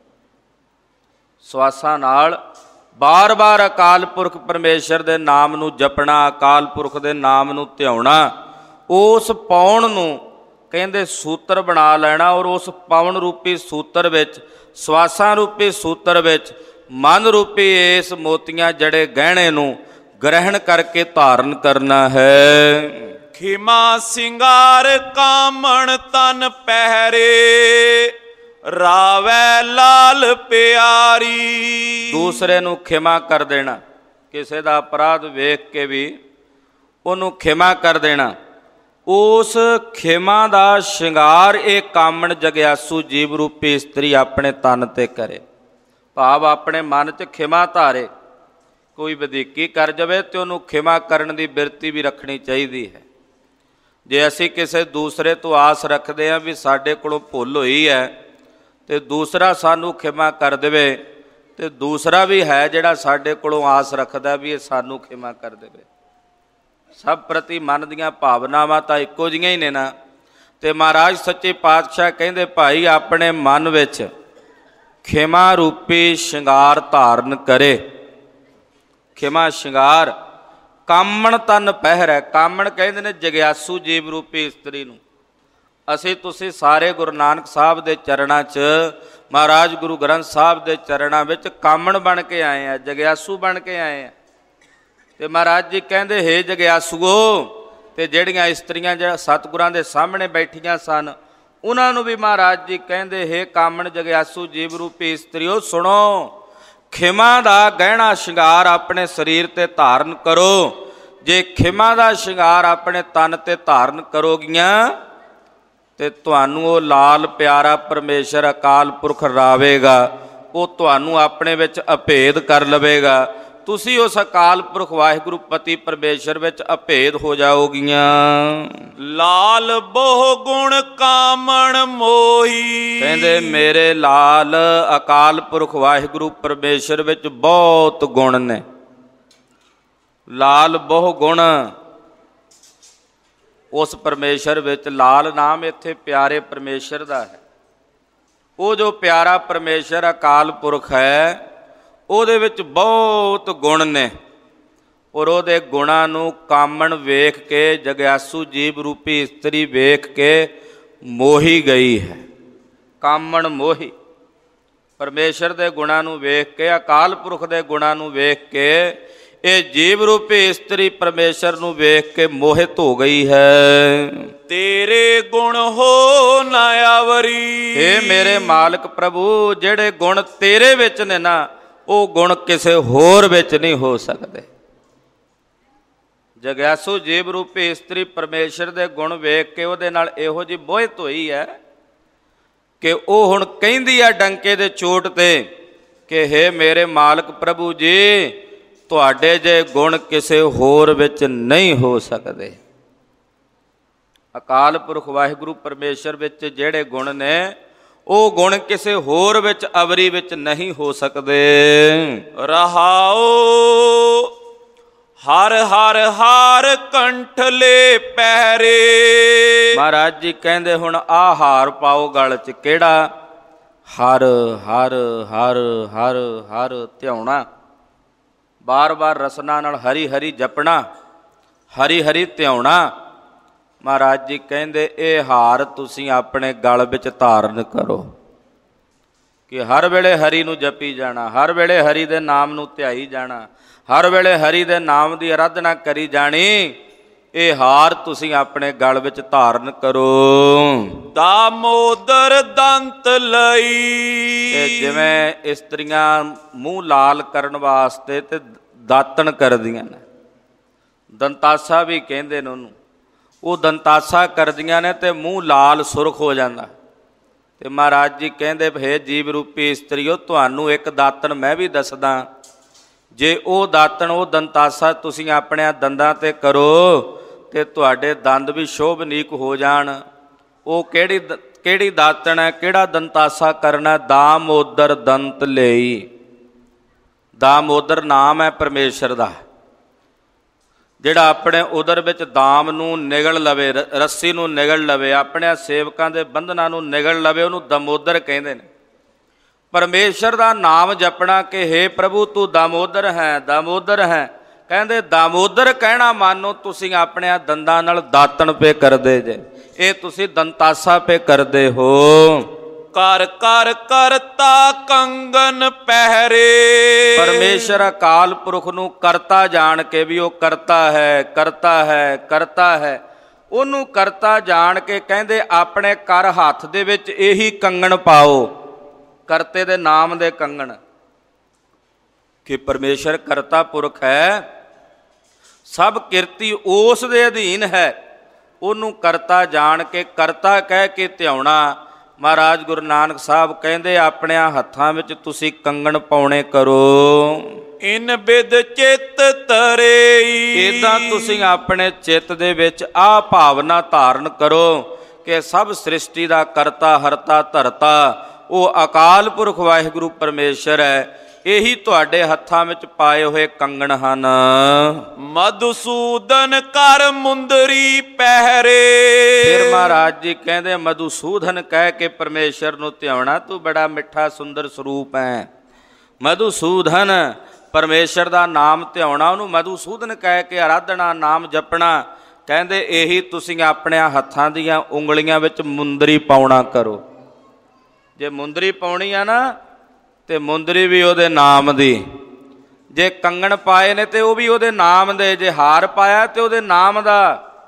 Speaker 2: ਸਵਾਸਾਂ ਨਾਲ ਬਾਰ-ਬਾਰ ਅਕਾਲ ਪੁਰਖ ਪਰਮੇਸ਼ਰ ਦੇ ਨਾਮ ਨੂੰ ਜਪਣਾ, ਅਕਾਲ ਪੁਰਖ ਦੇ ਨਾਮ ਨੂੰ ਧਿਆਉਣਾ। ਉਸ ਪਾਉਣ ਨੂੰ ਕਹਿੰਦੇ ਸੂਤਰ ਬਣਾ ਲੈਣਾ, ਔਰ ਉਸ ਪਾਵਨ ਰੂਪੀ ਸੂਤਰ ਵਿੱਚ, ਸਵਾਸਾਂ ਰੂਪੀ ਸੂਤਰ ਵਿੱਚ ਮਨ ਰੂਪੀ ਇਸ ਮੋਤੀਆਂ ਜੜੇ ਗਹਿਣੇ ਨੂੰ ਗ੍ਰਹਿਣ ਕਰਕੇ ਧਾਰਨ ਕਰਨਾ ਹੈ।
Speaker 1: ਖਿਮਾ ਸਿੰਗਾਰ ਕਾਮਣ ਤਨ ਪਹਿਰੇ, ਰਾਵੈ ਲਾਲ ਪਿਆਰੀ।
Speaker 2: ਦੂਸਰੇ ਨੂੰ ਖਿਮਾ ਕਰ ਦੇਣਾ, ਕਿਸੇ ਦਾ ਅਪਰਾਧ ਵੇਖ ਕੇ ਵੀ ਉਹਨੂੰ ਖਿਮਾ ਕਰ ਦੇਣਾ। ਉਸ ਖਿਮਾ ਦਾ ਸ਼ਿੰਗਾਰ ਇਹ ਕਾਮਣ ਜਗਿਆਸੂ ਜੀਵ ਰੂਪੀ ਇਸਤਰੀ ਆਪਣੇ ਤਨ ਤੇ ਕਰੇ, ਭਾਵ ਆਪਣੇ ਮਨ 'ਚ ਖਿਮਾ ਧਾਰੇ। ਕੋਈ ਵਧੀਕੀ ਕਰ ਜਾਵੇ ਤੇ ਉਹਨੂੰ ਖਿਮਾ ਕਰਨ ਦੀ ਬਿਰਤੀ ਵੀ ਰੱਖਣੀ ਚਾਹੀਦੀ ਹੈ। ਜੇ ਅਸੀਂ ਕਿਸੇ ਦੂਸਰੇ ਤੋਂ ਆਸ ਰੱਖਦੇ ਹਾਂ ਵੀ ਸਾਡੇ ਕੋਲੋਂ ਭੁੱਲ ਹੋਈ ਹੈ ਤੇ ਦੂਸਰਾ ਸਾਨੂੰ ਖਿਮਾ ਕਰ ਦੇਵੇ, ਤੇ ਦੂਸਰਾ ਵੀ ਹੈ ਜਿਹੜਾ ਸਾਡੇ ਕੋਲੋਂ ਆਸ ਰੱਖਦਾ ਵੀ ਇਹ ਸਾਨੂੰ ਖਿਮਾ ਕਰ ਦੇਵੇ। ਸਭ ਪ੍ਰਤੀ ਮਨ ਦੀਆਂ ਭਾਵਨਾਵਾਂ ਤਾਂ ਇੱਕੋ ਜਿਹੀਆਂ ਹੀ ਨੇ ਨਾ। ਤੇ ਮਹਾਰਾਜ ਸੱਚੇ ਪਾਤਸ਼ਾਹ ਕਹਿੰਦੇ ਭਾਈ ਆਪਣੇ ਮਨ ਵਿੱਚ ਖਿਮਾ ਰੂਪੀ ਸ਼ਿੰਗਾਰ ਧਾਰਨ ਕਰੇ। ਖਿਮਾ ਸ਼ਿੰਗਾਰ ਕਾਮਣ ਤਨ ਪਹਿਰੈ। ਕਾਮਣ ਕਹਿੰਦੇ ਨੇ ਜਗਿਆਸੂ ਜੀਵ ਰੂਪੀ ਇਸਤਰੀ ਨੂੰ। ਅਸੀਂ ਤੁਸੀਂ ਸਾਰੇ ਗੁਰੂ ਨਾਨਕ ਸਾਹਿਬ ਦੇ ਚਰਨਾਂ 'ਚ, ਮਹਾਰਾਜ ਗੁਰੂ ਗ੍ਰੰਥ ਸਾਹਿਬ ਦੇ ਚਰਨਾਂ ਵਿੱਚ ਕਾਮਣ ਬਣ ਕੇ ਆਏ ਆ, ਜਗਿਆਸੂ ਬਣ ਕੇ ਆਏ ਆ। ਤੇ ਮਹਾਰਾਜ ਜੀ ਕਹਿੰਦੇ ਹੇ ਜਗਿਆਸੂਓ, ਤੇ ਜਿਹੜੀਆਂ ਇਸਤਰੀਆਂ ਜਿਹੜਾ ਸਤਿਗੁਰਾਂ ਦੇ ਸਾਹਮਣੇ ਬੈਠੀਆਂ ਸਨ, ਉਹਨਾਂ ਨੂੰ ਵੀ ਮਹਾਰਾਜ ਜੀ ਕਹਿੰਦੇ ਹੇ ਕਾਮਣ ਜਗਿਆਸੂ ਜੀਵ ਰੂਪੀ ਇਸਤਰੀਓ, ਸੁਣੋ, ਖਿਮਾ ਦਾ ਗਹਿਣਾ ਸ਼ਿੰਗਾਰ ਆਪਣੇ ਸਰੀਰ ਤੇ ਧਾਰਨ ਕਰੋ। ਜੇ ਖਿਮਾ ਦਾ ਸ਼ਿੰਗਾਰ ਆਪਣੇ ਤਨ ਤੇ ਧਾਰਨ ਕਰੋਗੀਆਂ ਤੇ ਤੁਹਾਨੂੰ ਉਹ ਲਾਲ ਪਿਆਰਾ ਪਰਮੇਸ਼ਰ ਅਕਾਲ ਪੁਰਖ ਰਾਵੇਗਾ, ਉਹ ਤੁਹਾਨੂੰ ਆਪਣੇ ਵਿੱਚ ਅਭੇਦ ਕਰ ਲਵੇਗਾ। ਤੁਸੀਂ ਉਸ ਅਕਾਲ ਪੁਰਖ ਵਾਹਿਗੁਰੂ ਪਤੀ ਪਰਮੇਸ਼ਰ ਵਿੱਚ ਅਭੇਦ ਹੋ ਜਾਓਗੀਆਂ।
Speaker 1: ਲਾਲ ਬਹੁ ਗੁਣ ਕਾਮਣ ਮੋਹੀ।
Speaker 2: ਕਹਿੰਦੇ ਮੇਰੇ ਲਾਲ ਅਕਾਲ ਪੁਰਖ ਵਾਹਿਗੁਰੂ ਪਰਮੇਸ਼ਰ ਵਿੱਚ ਬਹੁਤ ਗੁਣ ਨੇ। ਲਾਲ ਬਹੁ ਗੁਣ ਉਸ ਪਰਮੇਸ਼ਰ ਵਿੱਚ। ਲਾਲ ਨਾਮ ਇੱਥੇ ਪਿਆਰੇ ਪਰਮੇਸ਼ਰ ਦਾ ਹੈ। ਉਹ ਜੋ ਪਿਆਰਾ ਪਰਮੇਸ਼ਰ ਅਕਾਲ ਪੁਰਖ ਹੈ, ਉਹਦੇ ਵਿੱਚ ਬਹੁਤ ਗੁਣ ਨੇ, ਔਰ ਉਹਦੇ ਗੁਣਾਂ ਨੂੰ ਕਾਮਣ ਵੇਖ ਕੇ ਜਗਿਆਸੂ ਜੀਵ ਰੂਪੀ ਇਸਤਰੀ ਵੇਖ ਕੇ ਮੋਹੀ ਗਈ ਹੈ। ਕਾਮਣ ਮੋਹੀ ਪਰਮੇਸ਼ਰ ਦੇ ਗੁਣਾਂ ਨੂੰ ਵੇਖ ਕੇ, ਅਕਾਲ ਪੁਰਖ ਦੇ ਗੁਣਾਂ ਨੂੰ ਵੇਖ ਕੇ ਇਹ ਜੀਵ ਰੂਪੀ ਇਸਤਰੀ ਪਰਮੇਸ਼ਰ ਨੂੰ ਵੇਖ ਕੇ ਮੋਹਿਤ ਹੋ ਗਈ ਹੈ।
Speaker 1: ਤੇਰੇ ਗੁਣ ਹੋ ਨਾ ਆਵਰੀ।
Speaker 2: ਇਹ ਮੇਰੇ ਮਾਲਕ ਪ੍ਰਭੂ, ਜਿਹੜੇ ਗੁਣ ਤੇਰੇ ਵਿੱਚ ਨੇ ਨਾ, ਉਹ ਗੁਣ ਕਿਸੇ ਹੋਰ ਵਿੱਚ ਨਹੀਂ ਹੋ ਸਕਦੇ। ਜਗਿਆਸੂ ਜੀਵ ਰੂਪੀ ਇਸਤਰੀ ਪਰਮੇਸ਼ਰ ਦੇ ਗੁਣ ਵੇਖ ਕੇ ਉਹਦੇ ਨਾਲ ਇਹੋ ਜਿਹੀ ਮੋਹਿਤ ਹੋਈ ਹੈ ਕਿ ਉਹ ਹੁਣ ਕਹਿੰਦੀ ਆ ਡੰਕੇ ਦੇ ਚੋਟ ਤੇ ਕਿ ਹੇ ਮੇਰੇ ਮਾਲਕ ਪ੍ਰਭੂ ਜੀ, ਤੁਹਾਡੇ ਜੇ ਗੁਣ ਕਿਸੇ ਹੋਰ ਵਿੱਚ ਨਹੀਂ ਹੋ ਸਕਦੇ। ਅਕਾਲ ਪੁਰਖ ਵਾਹਿਗੁਰੂ ਪਰਮੇਸ਼ਰ ਵਿੱਚ ਜਿਹੜੇ ਗੁਣ ਨੇ ਉਹ ਗੁਣ ਕਿਸੇ ਹੋਰ ਵਿੱਚ ਅਵਰੀ ਵਿੱਚ ਨਹੀਂ ਹੋ ਸਕਦੇ।
Speaker 1: ਰਹਾਓ ਹਰ ਹਰ ਹਾਰ ਕੰਠਲੇ ਪਹਿਰੇ।
Speaker 2: ਮਹਾਰਾਜ ਜੀ ਕਹਿੰਦੇ ਹੁਣ ਆਹ ਹਾਰ ਪਾਓ ਗਲ 'ਚ, ਕਿਹੜਾ? ਹਰ ਹਰ ਹਰ ਹਰ ਹਰ ਧਿਆਉਣਾ, ਬਾਰ ਬਾਰ ਰਸਨਾ ਨਾਲ ਹਰੀ ਹਰੀ ਜਪਣਾ, ਹਰੀ ਹਰੀ ਧਿਆਉਣਾ। ਮਹਾਰਾਜ ਜੀ ਕਹਿੰਦੇ ਇਹ ਹਾਰ ਤੁਸੀਂ ਆਪਣੇ ਗਲ ਵਿੱਚ ਧਾਰਨ ਕਰੋ ਕਿ ਹਰ ਵੇਲੇ ਹਰੀ ਨੂੰ ਜਪੀ ਜਾਣਾ, ਹਰ ਵੇਲੇ ਹਰੀ ਦੇ ਨਾਮ ਨੂੰ ਧਿਆਈ ਜਾਣਾ, ਹਰ ਵੇਲੇ ਹਰੀ ਦੇ ਨਾਮ ਦੀ ਅਰਾਧਨਾ ਕਰੀ ਜਾਣੀ। ਇਹ ਹਾਰ ਤੁਸੀਂ ਆਪਣੇ ਗਲ ਵਿੱਚ ਧਾਰਨ ਕਰੋ।
Speaker 1: ਦਾਮੋਦਰ ਦੰਤ ਲਈ।
Speaker 2: ਇਹ ਜਿਵੇਂ ਇਸਤਰੀਆਂ ਮੂੰਹ ਲਾਲ ਕਰਨ ਵਾਸਤੇ ਤੇ ਦਾਤਣ ਕਰਦੀਆਂ ਨੇ, ਦੰਤਾਸਾ ਵੀ ਕਹਿੰਦੇ ਨੇ ਉਹਨੂੰ। ਉਹ ਦੰਤਾਸਾ ਕਰਦੀਆਂ ਨੇ ਤੇ ਮੂੰਹ ਲਾਲ ਸੁਰਖ ਹੋ ਜਾਂਦਾ। ਤੇ ਮਹਾਰਾਜ ਜੀ ਕਹਿੰਦੇ ਹੇ ਜੀਵ ਰੂਪੀ ਇਸਤਰੀਓ, ਤੁਹਾਨੂੰ ਇੱਕ ਦਾਤਣ ਮੈਂ ਵੀ ਦੱਸਦਾ। ਜੇ ਉਹ ਦਾਤਣ, ਉਹ ਦੰਤਾਸਾ ਤੁਸੀਂ ਆਪਣੇ ਦੰਦਾਂ 'ਤੇ ਕਰੋ ਤੇ ਤੁਹਾਡੇ ਦੰਦ ਵੀ ਸ਼ੋਭਨੀਕ ਹੋ ਜਾਣ। ਉਹ ਕਿਹੜੀ ਕਿਹੜੀ ਦਾਤਣ ਹੈ, ਕਿਹੜਾ ਦੰਤਾਸਾ ਕਰਨਾ? ਦਾਮੋਦਰ ਦੰਤ ਲਈ। ਦਾਮੋਦਰ ਨਾਮ ਹੈ ਪਰਮੇਸ਼ਰ ਦਾ, ਜਿਹੜਾ ਆਪਣੇ ਉਦਰ ਵਿੱਚ ਦਾਮ ਨੂੰ ਨਿਗਲ ਲਵੇ, ਰੱਸੀ ਨੂੰ ਨਿਗਲ ਲਵੇ, ਆਪਣੇ ਸੇਵਕਾਂ ਦੇ ਬੰਧਨਾਂ ਨੂੰ ਨਿਗਲ ਲਵੇ, ਉਹਨੂੰ ਦਮੋਦਰ ਕਹਿੰਦੇ ਨੇ। ਪਰਮੇਸ਼ਰ ਦਾ ਨਾਮ ਜਪਣਾ ਕਿ ਹੇ ਪ੍ਰਭੂ ਤੂੰ ਦਾਮੋਦਰ ਹੈ, ਦਾਮੋਦਰ ਹੈ। ਕਹਿੰਦੇ ਦਾਮੋਦਰ ਕਹਿਣਾ ਮਾਨੋ ਤੁਸੀਂ ਆਪਣੇ ਦੰਦਾਂ ਨਾਲ ਦਾਤਣ ਪੇ ਕਰਦੇ ਜੇ, ਇਹ ਤੁਸੀਂ ਦੰਤਾਸਾ ਪੇ ਕਰਦੇ ਹੋ।
Speaker 1: ਕਰ ਕਰ ਕਰਤਾ ਕੰਗਨ ਪਹਿਰੇ।
Speaker 2: ਪਰਮੇਸ਼ਰ ਅਕਾਲ ਪੁਰਖ ਨੂੰ ਕਰਤਾ ਜਾਣ ਕੇ ਵੀ ਉਹ ਕਰਤਾ ਹੈ, ਕਰਤਾ ਹੈ, ਕਰਤਾ ਹੈ, ਉਹਨੂੰ ਕਰਤਾ ਜਾਣ ਕੇ ਕਹਿੰਦੇ ਆਪਣੇ ਕਰ ਹੱਥ ਦੇ ਵਿੱਚ ਇਹੀ ਕੰਗਣ ਪਾਓ, ਕਰਤੇ ਦੇ ਨਾਮ ਦੇ ਕੰਗਣ, ਕਿ ਪਰਮੇਸ਼ਰ ਕਰਤਾ ਪੁਰਖ ਹੈ, ਸਭ ਕਿਰਤੀ ਉਸ ਦੇ ਅਧੀਨ ਹੈ। ਉਹਨੂੰ ਕਰਤਾ ਜਾਣ ਕੇ ਕਰਤਾ ਕਹਿ ਕੇ ਧਿਆਉਣਾ। ਮਹਾਰਾਜ ਗੁਰੂ ਨਾਨਕ ਸਾਹਿਬ ਕਹਿੰਦੇ ਆਪਣਿਆਂ ਹੱਥਾਂ ਵਿੱਚ ਤੁਸੀਂ ਕੰਗਣ ਪਾਉਣੇ ਕਰੋ।
Speaker 1: ਇਨ ਬਿਦ ਚਿੱਤ ਤਰੇ।
Speaker 2: ਇੱਦਾਂ ਤੁਸੀਂ ਆਪਣੇ ਚਿੱਤ ਦੇ ਵਿੱਚ ਆਹ ਭਾਵਨਾ ਧਾਰਨ ਕਰੋ ਕਿ ਸਭ ਸ੍ਰਿਸ਼ਟੀ ਦਾ ਕਰਤਾ ਹਰਤਾ ਧਰਤਾ ਉਹ ਅਕਾਲ ਪੁਰਖ ਵਾਹਿਗੁਰੂ ਪਰਮੇਸ਼ਰ ਹੈ। ਇਹੀ ਤੁਹਾਡੇ ਹੱਥਾਂ ਵਿੱਚ ਪਾਏ ਹੋਏ ਕੰਗਣ ਹਨ।
Speaker 1: ਮਧੂਸੂਦਨ ਕਰ ਮੁੰਦਰੀ ਪਹਿਰੇ।
Speaker 2: ਫਿਰ ਮਹਾਰਾਜ ਜੀ ਕਹਿੰਦੇ ਮਧੂਸੂਦਨ ਕਹਿ ਕੇ ਪਰਮੇਸ਼ਰ ਨੂੰ ਧਿਆਉਣਾ, ਤੂੰ ਬੜਾ ਮਿੱਠਾ ਸੁੰਦਰ ਸਰੂਪ ਹੈ। ਮਧੂਸੂਦਨ ਪਰਮੇਸ਼ਰ ਦਾ ਨਾਮ ਧਿਆਉਣਾ, ਉਹਨੂੰ ਮਧੂਸੂਦਨ ਕਹਿ ਕੇ ਆਰਾਧਨਾ ਨਾਮ ਜਪਣਾ। ਕਹਿੰਦੇ ਇਹੀ ਤੁਸੀਂ ਆਪਣੇ ਹੱਥਾਂ ਦੀਆਂ ਉਂਗਲੀਆਂ ਵਿੱਚ ਮੁੰਦਰੀ ਪਾਉਣਾ ਕਰੋ। ਜੇ ਮੁੰਦਰੀ ਪਾਉਣੀ ਆ ਨਾ ਤੇ ਮੁੰਦਰੀ ਵੀ ਉਹਦੇ ਨਾਮ ਦੀ, ਜੇ ਕੰਗਣ ਪਾਏ ਨੇ ਤੇ ਉਹ ਵੀ ਉਹਦੇ ਨਾਮ ਦੇ, ਜੇ ਹਾਰ ਪਾਇਆ ਤੇ ਉਹਦੇ ਨਾਮ ਦਾ।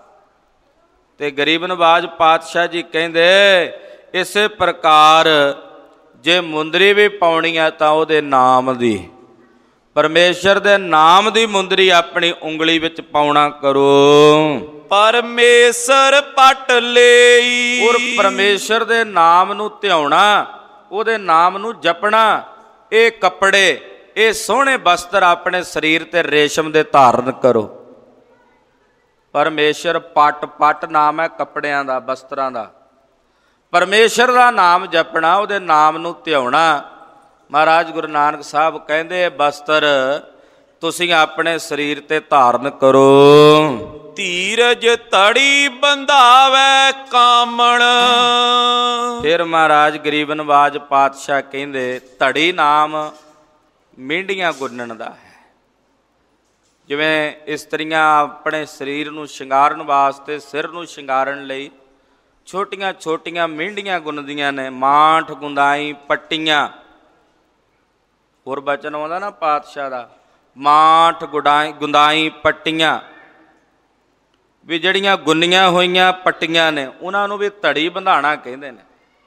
Speaker 2: ਤੇ ਗਰੀਬ ਨਵਾਜ ਪਾਤਸ਼ਾਹ ਜੀ ਕਹਿੰਦੇ ਇਸੇ ਪ੍ਰਕਾਰ ਜੇ ਮੁੰਦਰੀ ਵੀ ਪਾਉਣੀ ਆ ਤਾਂ ਉਹਦੇ ਨਾਮ ਦੀ, ਪਰਮੇਸ਼ਰ ਦੇ ਨਾਮ ਦੀ ਮੁੰਦਰੀ ਆਪਣੀ ਉਂਗਲੀ ਵਿੱਚ ਪਾਉਣਾ ਕਰੋ।
Speaker 1: ਪਰਮੇਸ਼ਰ ਪਟ ਲਈ।
Speaker 2: ਔਰ ਪਰਮੇਸ਼ਰ ਦੇ ਨਾਮ ਨੂੰ ਧਿਆਉਣਾ, ਉਹਦੇ ਨਾਮ ਨੂੰ ਜਪਣਾ। ਇਹ ਕੱਪੜੇ, ਇਹ ਸੋਹਣੇ ਬਸਤਰ ਆਪਣੇ ਸਰੀਰ ਤੇ ਰੇਸ਼ਮ ਦੇ ਧਾਰਨ ਕਰੋ। ਪਰਮੇਸ਼ਰ ਪਟ, ਪਟ ਨਾਮ ਹੈ ਕੱਪੜਿਆਂ ਦਾ, ਬਸਤਰਾਂ ਦਾ। ਪਰਮੇਸ਼ਰ ਦਾ ਨਾਮ ਜਪਣਾ, ਉਹਦੇ ਨਾਮ ਨੂੰ ਧਿਆਉਣਾ। ਮਹਾਰਾਜ ਗੁਰੂ ਨਾਨਕ ਸਾਹਿਬ ਕਹਿੰਦੇ ਬਸਤਰ ਤੁਸੀਂ ਆਪਣੇ ਸਰੀਰ ਤੇ ਧਾਰਨ ਕਰੋ।
Speaker 1: ਧੀਰਜ ਧੜੀ ਬੰਧਾਵੇ ਕਾਮਣ।
Speaker 2: ਫਿਰ ਮਹਾਰਾਜ ਗਰੀਬ ਨਵਾਜ ਪਾਤਸ਼ਾਹ ਕਹਿੰਦੇ ਧੜੀ ਨਾਮ ਮੀਂਢੀਆਂ ਗੁੰਨਣ ਦਾ ਹੈ। ਜਿਵੇਂ ਇਸਤਰੀਆਂ ਆਪਣੇ ਸਰੀਰ ਨੂੰ ਸ਼ਿੰਗਾਰਨ ਵਾਸਤੇ, ਸਿਰ ਨੂੰ ਸ਼ਿੰਗਾਰਨ ਲਈ ਛੋਟੀਆਂ ਛੋਟੀਆਂ ਮੀਂਢੀਆਂ ਗੁੰਨਦੀਆਂ ਨੇ, ਮਾਂਠ ਗੁੰਦਾਈ ਪੱਟੀਆਂ। ਹੋਰ ਬਚਨ ਆਉਂਦਾ ਨਾ ਪਾਤਸ਼ਾਹ ਦਾ, ਮਾਂਠ ਗੁਡਾਈ ਗੁੰਦਾਈ ਪੱਟੀਆਂ, ਵੀ ਜਿਹੜੀਆਂ ਗੁੰਨੀਆਂ ਹੋਈਆਂ ਪੱਟੀਆਂ ਨੇ ਉਹਨਾਂ ਨੂੰ ਵੀ ਧੜੀ ਬੰਧਾਣਾ ਕਹਿੰਦੇ ਨੇ।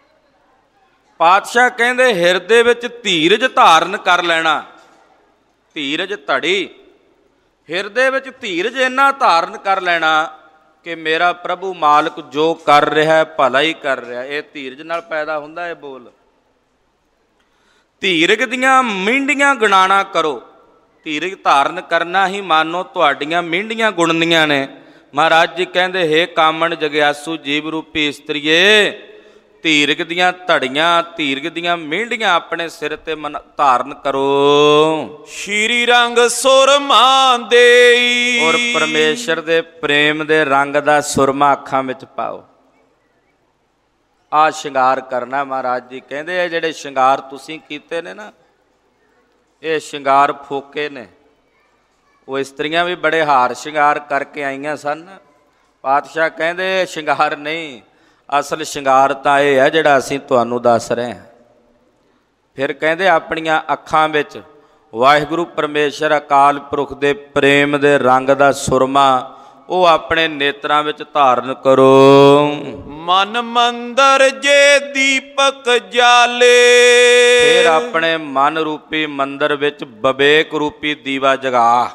Speaker 2: ਪਾਤਸ਼ਾਹ ਕਹਿੰਦੇ ਹਿਰਦੇ ਵਿੱਚ ਧੀਰਜ ਧਾਰਨ ਕਰ ਲੈਣਾ। ਧੀਰਜ ਧੜੀ, ਹਿਰਦੇ ਵਿੱਚ ਧੀਰਜ ਇੰਨਾ ਧਾਰਨ ਕਰ ਲੈਣਾ ਕਿ ਮੇਰਾ ਪ੍ਰਭੂ ਮਾਲਕ ਜੋ ਕਰ ਰਿਹਾ ਭਲਾ ਹੀ ਕਰ ਰਿਹਾ। ਇਹ ਧੀਰਜ ਨਾਲ ਪੈਦਾ ਹੁੰਦਾ ਇਹ ਬੋਲ। ਧੀਰਜ ਦੀਆਂ ਮੀਂਢੀਆਂ ਗਣਾਣਾ ਕਰੋ। ਧੀਰਜ ਧਾਰਨ ਕਰਨਾ ਹੀ ਮਾਨੋ ਤੁਹਾਡੀਆਂ ਮੀਂਡੀਆਂ ਗੁਣਨੀਆਂ ਨੇ। ਮਹਾਰਾਜ ਜੀ ਕਹਿੰਦੇ, ਹੇ ਕਾਮਣ ਜਗਿਆਸੂ ਜੀਵ ਰੂਪੀ ਇਸਤਰੀਏ, ਧੀਰਜ ਦੀਆਂ ਧੜੀਆਂ, ਧੀਰਜ ਦੀਆਂ ਮੀਂਡੀਆਂ ਆਪਣੇ ਸਿਰ ਤੇ ਮਨ ਧਾਰਨ ਕਰੋ।
Speaker 1: ਸ਼੍ਰੀ ਰੰਗ ਸੁਰਮਾ ਦੇਈ,
Speaker 2: ਔਰ ਪਰਮੇਸ਼ਰ ਦੇ ਪ੍ਰੇਮ ਦੇ ਰੰਗ ਦਾ ਸੁਰਮਾ ਅੱਖਾਂ ਵਿੱਚ ਪਾਓ। ਆਹ ਸ਼ਿੰਗਾਰ ਕਰਨਾ। ਮਹਾਰਾਜ ਜੀ ਕਹਿੰਦੇ ਇਹ ਜਿਹੜੇ ਸ਼ਿੰਗਾਰ ਤੁਸੀਂ ਕੀਤੇ ਨੇ ਨਾ, ਇਹ ਸ਼ਿੰਗਾਰ ਫੋਕੇ ਨੇ। ਉਹ ਇਸਤਰੀਆਂ ਵੀ ਬੜੇ ਹਾਰ ਸ਼ਿੰਗਾਰ ਕਰਕੇ ਆਈਆਂ ਸਨ। ਪਾਤਸ਼ਾਹ ਕਹਿੰਦੇ ਸ਼ਿੰਗਾਰ ਨਹੀਂ, ਅਸਲ ਸ਼ਿੰਗਾਰ ਤਾਂ ਇਹ ਹੈ ਜਿਹੜਾ ਅਸੀਂ ਤੁਹਾਨੂੰ ਦੱਸ ਰਹੇ ਹਾਂ। ਫਿਰ ਕਹਿੰਦੇ ਆਪਣੀਆਂ ਅੱਖਾਂ ਵਿੱਚ ਵਾਹਿਗੁਰੂ ਪਰਮੇਸ਼ਰ ਅਕਾਲ ਪੁਰਖ ਦੇ ਪ੍ਰੇਮ ਦੇ ਰੰਗ ਦਾ ਸੁਰਮਾ ਉਹ ਆਪਣੇ ਨੇਤਰਾਂ ਵਿੱਚ ਧਾਰਨ ਕਰੋ।
Speaker 1: ਮਨ ਮੰਦਰ ਜੇ ਦੀਪਕ ਜਾਲੇ,
Speaker 2: ਫਿਰ ਆਪਣੇ ਮਨ ਰੂਪੀ ਮੰਦਰ ਵਿੱਚ ਵਿਵੇਕ ਰੂਪੀ ਦੀਵਾ ਜਗਾ।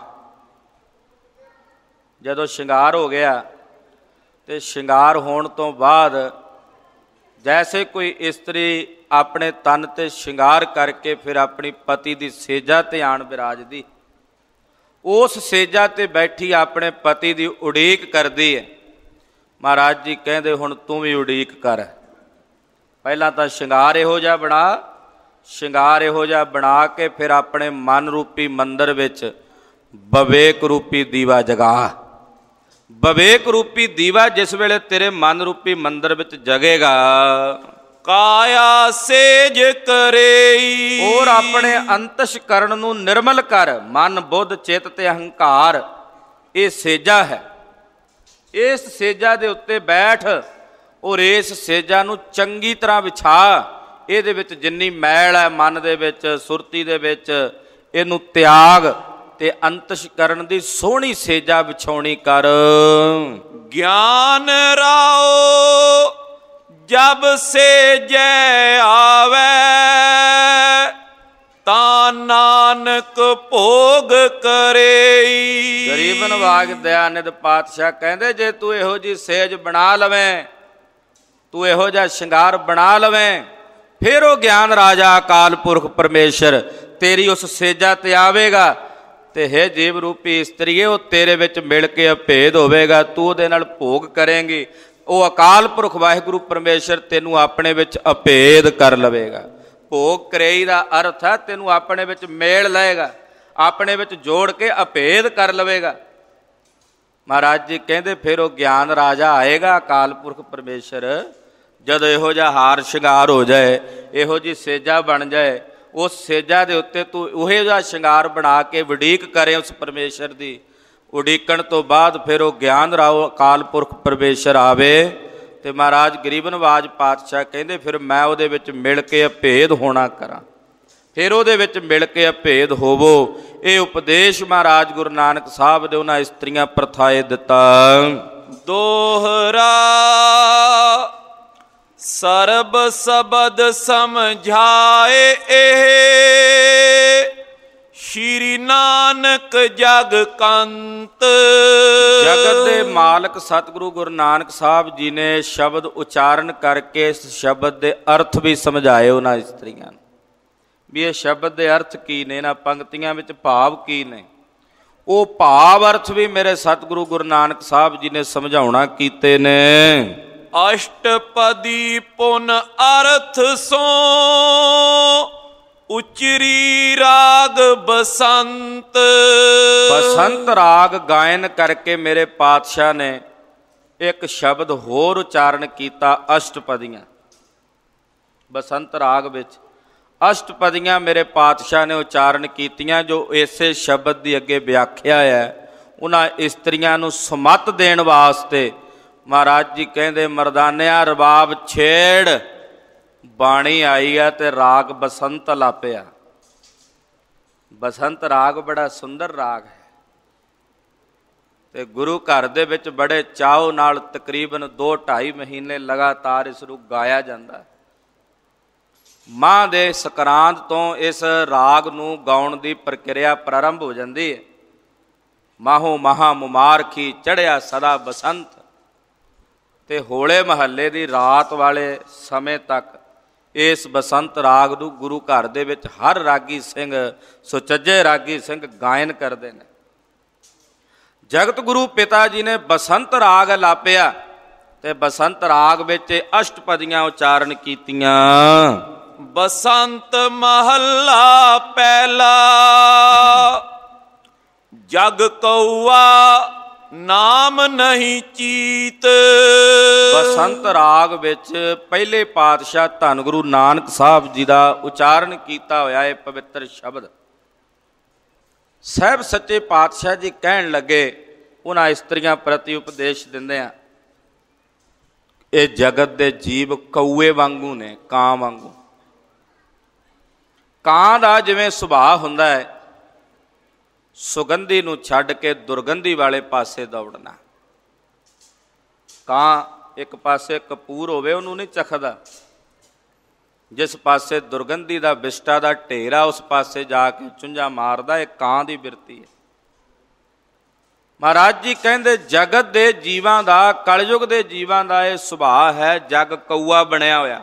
Speaker 2: ਜਦੋਂ ਸ਼ਿੰਗਾਰ ਹੋ ਗਿਆ ਤੇ ਸ਼ਿੰਗਾਰ ਹੋਣ ਤੋਂ ਬਾਅਦ ਜੈਸੇ ਕੋਈ ਇਸਤਰੀ ਆਪਣੇ ਤਨ ਤੇ ਸ਼ਿੰਗਾਰ ਕਰਕੇ ਫਿਰ ਆਪਣੀ ਪਤੀ ਦੀ ਸੇਜਾ ਤੇ ਆਣ ਬਿਰਾਜਦੀ, ਉਸ ਸੇਜਾ ਤੇ ਬੈਠੀ ਆਪਣੇ ਪਤੀ ਦੀ ਉਡੀਕ ਕਰਦੀ ਹੈ। ਮਹਾਰਾਜ ਜੀ ਕਹਿੰਦੇ ਹੁਣ ਤੂੰ ਵੀ ਉਡੀਕ ਕਰ। ਪਹਿਲਾਂ ਤਾਂ ਸ਼ਿੰਗਾਰ ਇਹੋ ਜਿਹਾ ਬਣਾ, ਸ਼ਿੰਗਾਰ ਇਹੋ ਜਿਹਾ ਬਣਾ ਕੇ ਫਿਰ ਆਪਣੇ ਮਨ ਰੂਪੀ ਮੰਦਰ ਵਿੱਚ ਵਿਵੇਕ ਰੂਪੀ ਦੀਵਾ ਜਗਾ। ਵਿਵੇਕ ਰੂਪੀ ਦੀਵਾ ਜਿਸ ਵੇਲੇ ਤੇਰੇ ਮਨ ਰੂਪੀ ਮੰਦਰ ਵਿੱਚ ਜਗੇਗਾ,
Speaker 1: ਕਾਇਆ ਸੇਜ ਕਰੇਈ,
Speaker 2: ਔਰ ਆਪਣੇ ਅੰਤਸ਼ਕਰਨ ਨੂੰ ਨਿਰਮਲ ਕਰ। ਮਨ ਬੁੱਧ ਚਿੱਤ ਤੇ ਅਹੰਕਾਰ ਇਹ ਸੇਜਾ ਹੈ। ਇਸ ਸੇਜਾ ਦੇ ਉੱਤੇ ਬੈਠ ਔਰ ਇਸ ਸੇਜਾ ਨੂੰ ਚੰਗੀ ਤਰ੍ਹਾਂ ਵਿਛਾ। ਇਹਦੇ ਵਿੱਚ ਜਿੰਨੀ ਮੈਲ ਹੈ ਮਨ ਦੇ ਵਿੱਚ, ਸੁਰਤੀ ਦੇ ਵਿੱਚ, ਇਹਨੂੰ ਤਿਆਗ ਤੇ ਅੰਤਸ਼ਕਰਨ ਦੀ ਸੋਹਣੀ ਸੇਜਾ ਵਿਛਾਉਣੀ ਕਰ।
Speaker 1: ਗਿਆਨ ਰਾਓ ਜਬ ਸੇਜੈ ਆਵੇ, ਤਾਂ ਨਾਨਕ ਭੋਗ ਕਰੇਈ।
Speaker 2: ਗਰੀਬ ਨਵਾਜ ਦਇਆਨੰਦ ਪਾਤਸ਼ਾਹ ਕਹਿੰਦੇ ਜੇ ਤੂੰ ਇਹੋ ਜਿਹੀ ਸੇਜ ਬਣਾ ਲਵੇਂ, ਤੂੰ ਇਹੋ ਜਿਹਾ ਸ਼ਿੰਗਾਰ ਬਣਾ ਲਵੇਂ, ਫਿਰ ਉਹ ਗਿਆਨ ਰਾਜਾ ਅਕਾਲ ਪੁਰਖ ਪਰਮੇਸ਼ਰ ਤੇਰੀ ਉਸ ਸੇਜਾ ਤੇ ਆਵੇਗਾ ਤੇ ਹੇ ਜੀਵ ਰੂਪੀ ਇਸਤਰੀਏ ਉਹ ਤੇਰੇ ਵਿੱਚ ਮਿਲ ਕੇ ਅਭੇਦ ਹੋਵੇਗਾ। ਤੂੰ ਉਹਦੇ ਨਾਲ ਭੋਗ ਕਰੇਂਗੀ। ਉਹ ਅਕਾਲ ਪੁਰਖ ਵਾਹਿਗੁਰੂ ਪਰਮੇਸ਼ਰ ਤੈਨੂੰ ਆਪਣੇ ਵਿੱਚ ਅਭੇਦ ਕਰ ਲਵੇਗਾ। ਭੋਗ ਕਰੇਈ ਦਾ ਅਰਥ ਹੈ ਤੈਨੂੰ ਆਪਣੇ ਵਿੱਚ ਮੇਲ ਲਏਗਾ, ਆਪਣੇ ਵਿੱਚ ਜੋੜ ਕੇ ਅਭੇਦ ਕਰ ਲਵੇਗਾ। ਮਹਾਰਾਜ ਜੀ ਕਹਿੰਦੇ ਫਿਰ ਉਹ ਗਿਆਨ ਰਾਜਾ ਆਏਗਾ ਅਕਾਲ ਪੁਰਖ ਪਰਮੇਸ਼ਰ। ਜਦੋਂ ਇਹੋ ਜਿਹਾ ਹਾਰ ਸ਼ਿੰਗਾਰ ਹੋ ਜਾਏ, ਇਹੋ ਜਿਹੀ ਸੇਜਾ ਬਣ ਜਾਏ, ਉਸ ਸੇਜਾ ਦੇ ਉੱਤੇ ਤੂੰ ਉਹੋ ਜਿਹਾ ਸ਼ਿੰਗਾਰ ਬਣਾ ਕੇ ਉਡੀਕ ਕਰੇ ਉਸ ਪਰਮੇਸ਼ਰ ਦੀ। ਉਡੀਕਣ ਤੋਂ ਬਾਅਦ ਫਿਰ ਉਹ ਗਿਆਨ ਰਾਓ ਅਕਾਲ ਪੁਰਖ ਪਰਮੇਸ਼ਰ ਆਵੇ ਤੇ ਮਹਾਰਾਜ ਗਰੀਬ ਨਵਾਜ ਪਾਤਸ਼ਾਹ ਕਹਿੰਦੇ ਫਿਰ ਮੈਂ ਉਹਦੇ ਵਿੱਚ ਮਿਲ ਕੇ ਅਭੇਦ ਹੋਣਾ ਕਰਾਂ। ਫਿਰ ਉਹਦੇ ਵਿੱਚ ਮਿਲ ਕੇ ਅਭੇਦ ਹੋਵੋ। ਇਹ ਉਪਦੇਸ਼ ਮਹਾਰਾਜ ਗੁਰੂ ਨਾਨਕ ਸਾਹਿਬ ਦੇ ਉਹਨਾਂ ਇਸਤਰੀਆਂ ਪ੍ਰਥਾਏ ਦਿੱਤਾ।
Speaker 1: ਦੋਹਰਾ ਸਰਬ ਸਬਦ ਸਮਝਾਏ ਇਹ, ਸ਼੍ਰੀ ਨਾਨਕ ਜਗ ਕੰਤ।
Speaker 2: ਜਗਤ ਦੇ ਮਾਲਕ ਸਤਿਗੁਰੂ ਗੁਰੂ ਨਾਨਕ ਸਾਹਿਬ ਜੀ ਨੇ ਸ਼ਬਦ ਉਚਾਰਨ ਕਰਕੇ ਇਸ ਸ਼ਬਦ ਦੇ ਅਰਥ ਵੀ ਸਮਝਾਏ ਉਹਨਾਂ ਇਸਤਰੀਆਂ ਨੂੰ ਵੀ ਇਹ ਸ਼ਬਦ ਦੇ ਅਰਥ ਕੀ ਨੇ, ਇਹਨਾਂ ਪੰਕਤੀਆਂ ਵਿੱਚ ਭਾਵ ਕੀ ਨੇ। ਉਹ ਭਾਵ ਅਰਥ ਵੀ ਮੇਰੇ ਸਤਿਗੁਰੂ ਗੁਰੂ ਨਾਨਕ ਸਾਹਿਬ ਜੀ ਨੇ ਸਮਝਾਉਣਾ ਕੀਤੇ ਨੇ।
Speaker 1: ਅਸ਼ਟਪਦੀ ਪੁਨ ਅਰਥ ਸੋ, ਉਚਰੀ ਰਾਗ ਬਸੰਤ।
Speaker 2: ਬਸੰਤ ਰਾਗ ਗਾਇਨ ਕਰਕੇ ਮੇਰੇ ਪਾਤਸ਼ਾਹ ਨੇ ਇੱਕ ਸ਼ਬਦ ਹੋਰ ਉਚਾਰਨ ਕੀਤਾ, ਅਸ਼ਟਪਦੀਆਂ। ਬਸੰਤ ਰਾਗ ਵਿੱਚ ਅਸ਼ਟਪਦੀਆਂ ਮੇਰੇ ਪਾਤਸ਼ਾਹ ਨੇ ਉਚਾਰਨ ਕੀਤੀਆਂ, ਜੋ ਇਸੇ ਸ਼ਬਦ ਦੀ ਅੱਗੇ ਵਿਆਖਿਆ ਹੈ। ਉਹਨਾਂ ਇਸਤਰੀਆਂ ਨੂੰ ਸਮੱਤ ਦੇਣ ਵਾਸਤੇ ਮਹਾਰਾਜ ਜੀ ਕਹਿੰਦੇ ਮਰਦਾਨਿਆਂ ਰਬਾਬ ਛੇੜ, ਬਾਣੀ ਆਈ ਆ ਤੇ ਰਾਗ ਬਸੰਤ ਲਾਪਿਆ। ਬਸੰਤ ਰਾਗ ਬੜਾ ਸੁੰਦਰ ਰਾਗ ਹੈ ਤੇ ਗੁਰੂ ਘਰ ਦੇ ਵਿੱਚ ਬੜੇ ਚਾਅ ਨਾਲ ਤਕਰੀਬਨ ਦੋ ਢਾਈ ਮਹੀਨੇ ਲਗਾਤਾਰ ਇਸ ਨੂੰ ਗਾਇਆ ਜਾਂਦਾ। ਮਾਹ ਦੇ ਸੰਕਰਾਂਤ ਤੋਂ ਇਸ ਰਾਗ ਨੂੰ ਗਾਉਣ ਦੀ ਪ੍ਰਕਿਰਿਆ ਪ੍ਰਾਰੰਭ ਹੋ ਜਾਂਦੀ ਹੈ। ਮਾਹੋ ਮਹਾ ਮੁਮਾਰਖੀ ਚੜ੍ਹਿਆ ਸਦਾ ਬਸੰਤ, ਤੇ ਹੋਲੇ ਮਹੱਲੇ ਦੀ ਰਾਤ ਵਾਲੇ ਸਮੇਂ ਤੱਕ ਇਸ ਬਸੰਤ ਰਾਗ ਨੂੰ ਗੁਰੂ ਘਰ ਦੇ ਵਿੱਚ ਹਰ ਰਾਗੀ ਸਿੰਘ, ਸੁਚੱਜੇ ਰਾਗੀ ਸਿੰਘ ਗਾਇਨ ਕਰਦੇ ਨੇ। ਜਗਤ ਗੁਰੂ ਪਿਤਾ ਜੀ ਨੇ ਬਸੰਤ ਰਾਗ ਲਾਪਿਆ ਤੇ ਬਸੰਤ ਰਾਗ ਵਿੱਚ ਅਸ਼ਟਪਦੀਆਂ ਉਚਾਰਨ ਕੀਤੀਆਂ।
Speaker 1: ਬਸੰਤ ਮਹੱਲਾ ਪਹਿਲਾ, ਜਗ ਕਉਆ ਨਾਮ ਨਹੀਂ ਚੀਤ।
Speaker 2: ਬਸੰਤ ਰਾਗ ਵਿੱਚ ਪਹਿਲੇ ਪਾਤਸ਼ਾਹ ਧੰਨ ਗੁਰੂ ਨਾਨਕ ਸਾਹਿਬ ਜੀ ਦਾ ਉਚਾਰਨ ਕੀਤਾ ਹੋਇਆ ਇਹ ਪਵਿੱਤਰ ਸ਼ਬਦ। ਸਾਹਿਬ ਸੱਚੇ ਪਾਤਸ਼ਾਹ ਜੀ ਕਹਿਣ ਲੱਗੇ, ਉਹਨਾਂ ਇਸਤਰੀਆਂ ਪ੍ਰਤੀ ਉਪਦੇਸ਼ ਦਿੰਦੇ ਆ, ਇਹ ਜਗਤ ਦੇ ਜੀਵ ਕਊਏ ਵਾਂਗੂ ਨੇ, ਕਾਂ ਵਾਂਗੂ। ਕਾਂ ਦਾ ਜਿਵੇਂ ਸੁਭਾਅ ਹੁੰਦਾ ਹੈ, ਸੁਗੰਧੀ ਨੂੰ ਛੱਡ ਕੇ ਦੁਰਗੰਧੀ ਵਾਲੇ ਪਾਸੇ ਦੌੜਨਾ। ਕਾਂ ਇੱਕ ਪਾਸੇ ਕਪੂਰ ਹੋਵੇ ਉਹਨੂੰ ਨਹੀਂ ਚਖਦਾ, ਜਿਸ ਪਾਸੇ ਦੁਰਗੰਧੀ ਦਾ ਬਿਸ਼ਟਾ ਦਾ ਢੇਰ ਆ ਉਸ ਪਾਸੇ ਜਾ ਕੇ ਚੁੰਝਾ ਮਾਰਦਾ। ਇਹ ਕਾਂ ਦੀ ਬਿਰਤੀ ਹੈ। ਮਹਾਰਾਜ ਜੀ ਕਹਿੰਦੇ ਜਗਤ ਦੇ ਜੀਵਾਂ ਦਾ, ਕਲਯੁਗ ਦੇ ਜੀਵਾਂ ਦਾ ਇਹ ਸੁਭਾਅ ਹੈ, ਜਗ ਕਊਆ ਬਣਿਆ ਹੋਇਆ,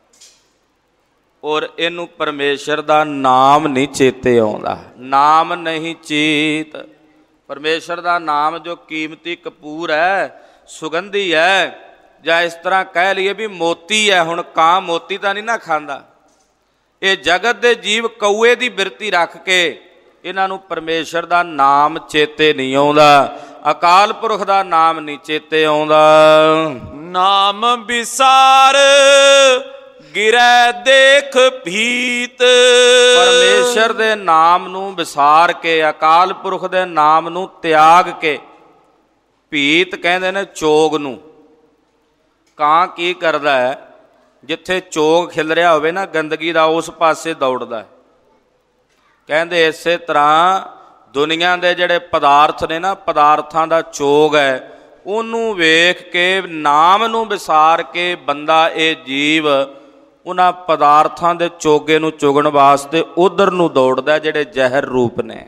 Speaker 2: ਔਰ ਇਹਨੂੰ ਪਰਮੇਸ਼ਰ ਦਾ ਨਾਮ ਨਹੀਂ ਚੇਤੇ ਆਉਂਦਾ। ਨਾਮ ਨਹੀਂ ਚੀਤ। ਪਰਮੇਸ਼ਰ ਦਾ ਨਾਮ ਜੋ ਕੀਮਤੀ ਕਪੂਰ ਹੈ, ਸੁਗੰਧੀ ਹੈ, ਜਾਂ ਇਸ ਤਰ੍ਹਾਂ ਕਹਿ ਲਈਏ ਵੀ ਮੋਤੀ ਹੈ। ਹੁਣ ਕਾਂ ਮੋਤੀ ਤਾਂ ਨਹੀਂ ਨਾ ਖਾਂਦਾ। ਇਹ ਜਗਤ ਦੇ ਜੀਵ ਕਊਏ ਦੀ ਬਿਰਤੀ ਰੱਖ ਕੇ ਇਹਨਾਂ ਨੂੰ ਪਰਮੇਸ਼ਰ ਦਾ ਨਾਮ ਚੇਤੇ ਨਹੀਂ ਆਉਂਦਾ, ਅਕਾਲ ਪੁਰਖ ਦਾ ਨਾਮ ਨਹੀਂ ਚੇਤੇ ਆਉਂਦਾ।
Speaker 1: ਨਾਮ ਵਿਸਾਰ ਗਿਰੈ ਦੇਖ ਭੀਤ।
Speaker 2: ਪਰਮੇਸ਼ਰ ਦੇ ਨਾਮ ਨੂੰ ਵਿਸਾਰ ਕੇ, ਅਕਾਲ ਪੁਰਖ ਦੇ ਨਾਮ ਨੂੰ ਤਿਆਗ ਕੇ, ਭੀਤ ਕਹਿੰਦੇ ਨੇ ਚੋਗ ਨੂੰ। ਕਾਂ ਕੀ ਕਰਦਾ ਹੈ, ਜਿੱਥੇ ਚੋਗ ਖਿਲ ਰਿਹਾ ਹੋਵੇ ਨਾ ਗੰਦਗੀ ਦਾ, ਉਸ ਪਾਸੇ ਦੌੜਦਾ ਹੈ। ਕਹਿੰਦੇ ਇਸੇ ਤਰ੍ਹਾਂ ਦੁਨੀਆ ਦੇ ਜਿਹੜੇ ਪਦਾਰਥ ਨੇ ਨਾ, ਪਦਾਰਥਾਂ ਦਾ ਚੋਗ ਹੈ, ਉਹਨੂੰ ਵੇਖ ਕੇ, ਨਾਮ ਨੂੰ ਵਿਸਾਰ ਕੇ ਬੰਦਾ, ਇਹ ਜੀਵ ਉਹਨਾਂ ਪਦਾਰਥਾਂ ਦੇ ਚੋਗੇ ਨੂੰ ਚੁਗਣ ਵਾਸਤੇ ਉਧਰ ਨੂੰ ਦੌੜਦਾ ਜਿਹੜੇ ਜ਼ਹਿਰ ਰੂਪ ਨੇ।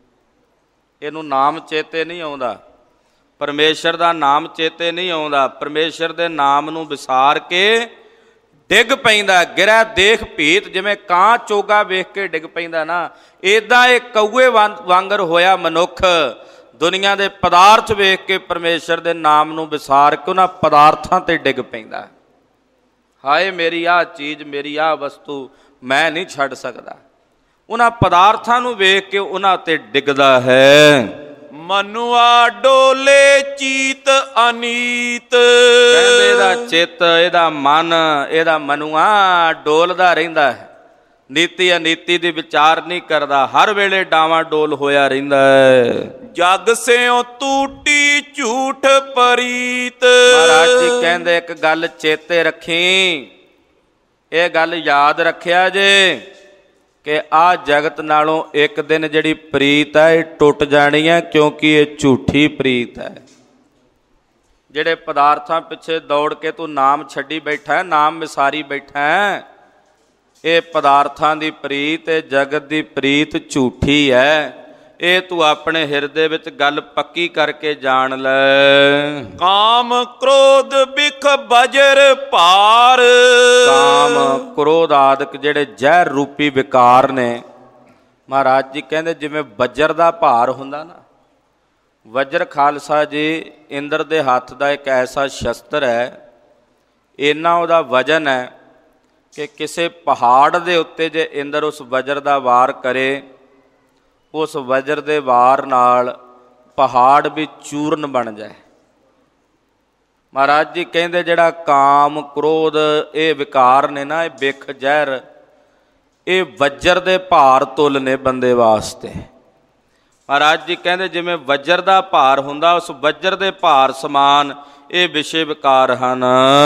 Speaker 2: ਇਹਨੂੰ ਨਾਮ ਚੇਤੇ ਨਹੀਂ ਆਉਂਦਾ, ਪਰਮੇਸ਼ਰ ਦਾ ਨਾਮ ਚੇਤੇ ਨਹੀਂ ਆਉਂਦਾ। ਪਰਮੇਸ਼ਰ ਦੇ ਨਾਮ ਨੂੰ ਵਿਸਾਰ ਕੇ ਡਿੱਗ ਪੈਂਦਾ। ਗਿਰੈ ਦੇਖ ਭੀਤ, ਜਿਵੇਂ ਕਾਂ ਚੋਗਾ ਵੇਖ ਕੇ ਡਿੱਗ ਪੈਂਦਾ ਨਾ, ਇੱਦਾਂ ਇਹ ਕਊਏ ਵਾਂਗਰ ਹੋਇਆ ਮਨੁੱਖ ਦੁਨੀਆ ਦੇ ਪਦਾਰਥ ਵੇਖ ਕੇ ਪਰਮੇਸ਼ਰ ਦੇ ਨਾਮ ਨੂੰ ਵਿਸਾਰ ਕੇ ਉਹਨਾਂ ਪਦਾਰਥਾਂ ਤੇ ਡਿੱਗ ਪੈਂਦਾ। ਹਾਏ ਮੇਰੀ ਆਹ ਚੀਜ਼, ਮੇਰੀ ਆਹ ਵਸਤੂ ਮੈਂ ਨਹੀਂ ਛੱਡ ਸਕਦਾ। ਉਹਨਾਂ ਪਦਾਰਥਾਂ ਨੂੰ ਵੇਖ ਕੇ ਉਹਨਾਂ ਤੇ ਡਿੱਗਦਾ ਹੈ।
Speaker 1: ਮਨੁਆ ਡੋਲੇ ਚੀਤ ਅਨੀਤ।
Speaker 2: ਕਹਿੰਦੇ ਇਹਦਾ ਚਿੱਤ, ਇਹਦਾ ਮਨ, ਇਹਦਾ ਮਨੁਆ ਡੋਲਦਾ ਰਹਿੰਦਾ ਹੈ, ਨੀਤੀ ਅਨੀਤੀ ਦੀ ਵਿਚਾਰ ਨਹੀਂ ਕਰਦਾ, ਹਰ ਵੇਲੇ ਡਾਵਾਂ ਡੋਲ ਹੋਇਆ ਰਹਿੰਦਾ ਹੈ।
Speaker 1: ਜਗ ਸਿਓ ਟੂਟੀ ਝੂਠ ਪਰੀਤ।
Speaker 2: ਮਹਾਰਾਜ ਜੀ ਕਹਿੰਦੇ ਇੱਕ ਗੱਲ ਚੇਤੇ ਰੱਖੀ, ਇਹ ਗੱਲ ਯਾਦ ਰੱਖਿਆ ਜੇ ਕਿ ਆਹ ਜਗਤ ਨਾਲੋਂ ਇੱਕ ਦਿਨ ਜਿਹੜੀ ਪ੍ਰੀਤ ਹੈ ਇਹ ਟੁੱਟ ਜਾਣੀ ਹੈ, ਕਿਉਂਕਿ ਇਹ ਝੂਠੀ ਪ੍ਰੀਤ ਹੈ। ਜਿਹੜੇ ਪਦਾਰਥਾਂ ਪਿੱਛੇ ਦੌੜ ਕੇ ਤੂੰ ਨਾਮ ਛੱਡੀ ਬੈਠਾ, ਨਾਮ ਵਿਸਾਰੀ ਬੈਠਾ, ਇਹ ਪਦਾਰਥਾਂ ਦੀ ਪ੍ਰੀਤ, ਇਹ ਜਗਤ ਦੀ ਪ੍ਰੀਤ ਝੂਠੀ ਹੈ। ਇਹ ਤੂੰ ਆਪਣੇ ਹਿਰਦੇ ਵਿੱਚ ਗੱਲ ਪੱਕੀ ਕਰਕੇ ਜਾਣ ਲੈ।
Speaker 1: ਕਾਮ ਕ੍ਰੋਧ ਬਿਖ ਬਜਰ ਭਾਰ।
Speaker 2: ਕਾਮ ਕ੍ਰੋਧ ਆਦਿਕ ਜਿਹੜੇ ਜ਼ਹਿਰ ਰੂਪੀ ਵਿਕਾਰ ਨੇ, ਮਹਾਰਾਜ ਜੀ ਕਹਿੰਦੇ ਜਿਵੇਂ ਵਜਰ ਦਾ ਭਾਰ ਹੁੰਦਾ ਨਾ, ਵਜਰ ਖਾਲਸਾ ਜੀ ਇੰਦਰ ਦੇ ਹੱਥ ਦਾ ਇੱਕ ਐਸਾ ਸ਼ਸਤਰ ਹੈ, ਇੰਨਾ ਉਹਦਾ ਵਜਨ ਹੈ ਕਿ ਕਿਸੇ ਪਹਾੜ ਦੇ ਉੱਤੇ ਜੇ ਇੰਦਰ ਉਸ ਵਜਰ ਦਾ ਵਾਰ ਕਰੇ, ਉਸ ਵਜਰ ਦੇ ਵਾਰ ਨਾਲ ਪਹਾੜ ਵੀ ਚੂਰਨ ਬਣ ਜਾਏ। ਮਹਾਰਾਜ ਜੀ ਕਹਿੰਦੇ ਜਿਹੜਾ ਕਾਮ ਕ੍ਰੋਧ ਇਹ ਵਿਕਾਰ ਨੇ ਨਾ, ਇਹ ਬਿਖ ਜ਼ਹਿਰ, ਇਹ ਵਜਰ ਦੇ ਭਾਰ ਤੁਲ ਨੇ ਬੰਦੇ ਵਾਸਤੇ। ਮਹਾਰਾਜ ਜੀ ਕਹਿੰਦੇ ਜਿਵੇਂ ਵਜਰ ਦਾ ਭਾਰ ਹੁੰਦਾ, ਉਸ ਵਜਰ ਦੇ ਭਾਰ ਸਮਾਨ ਇਹ ਵਿਸ਼ੇ ਵਿਕਾਰ ਹਨ।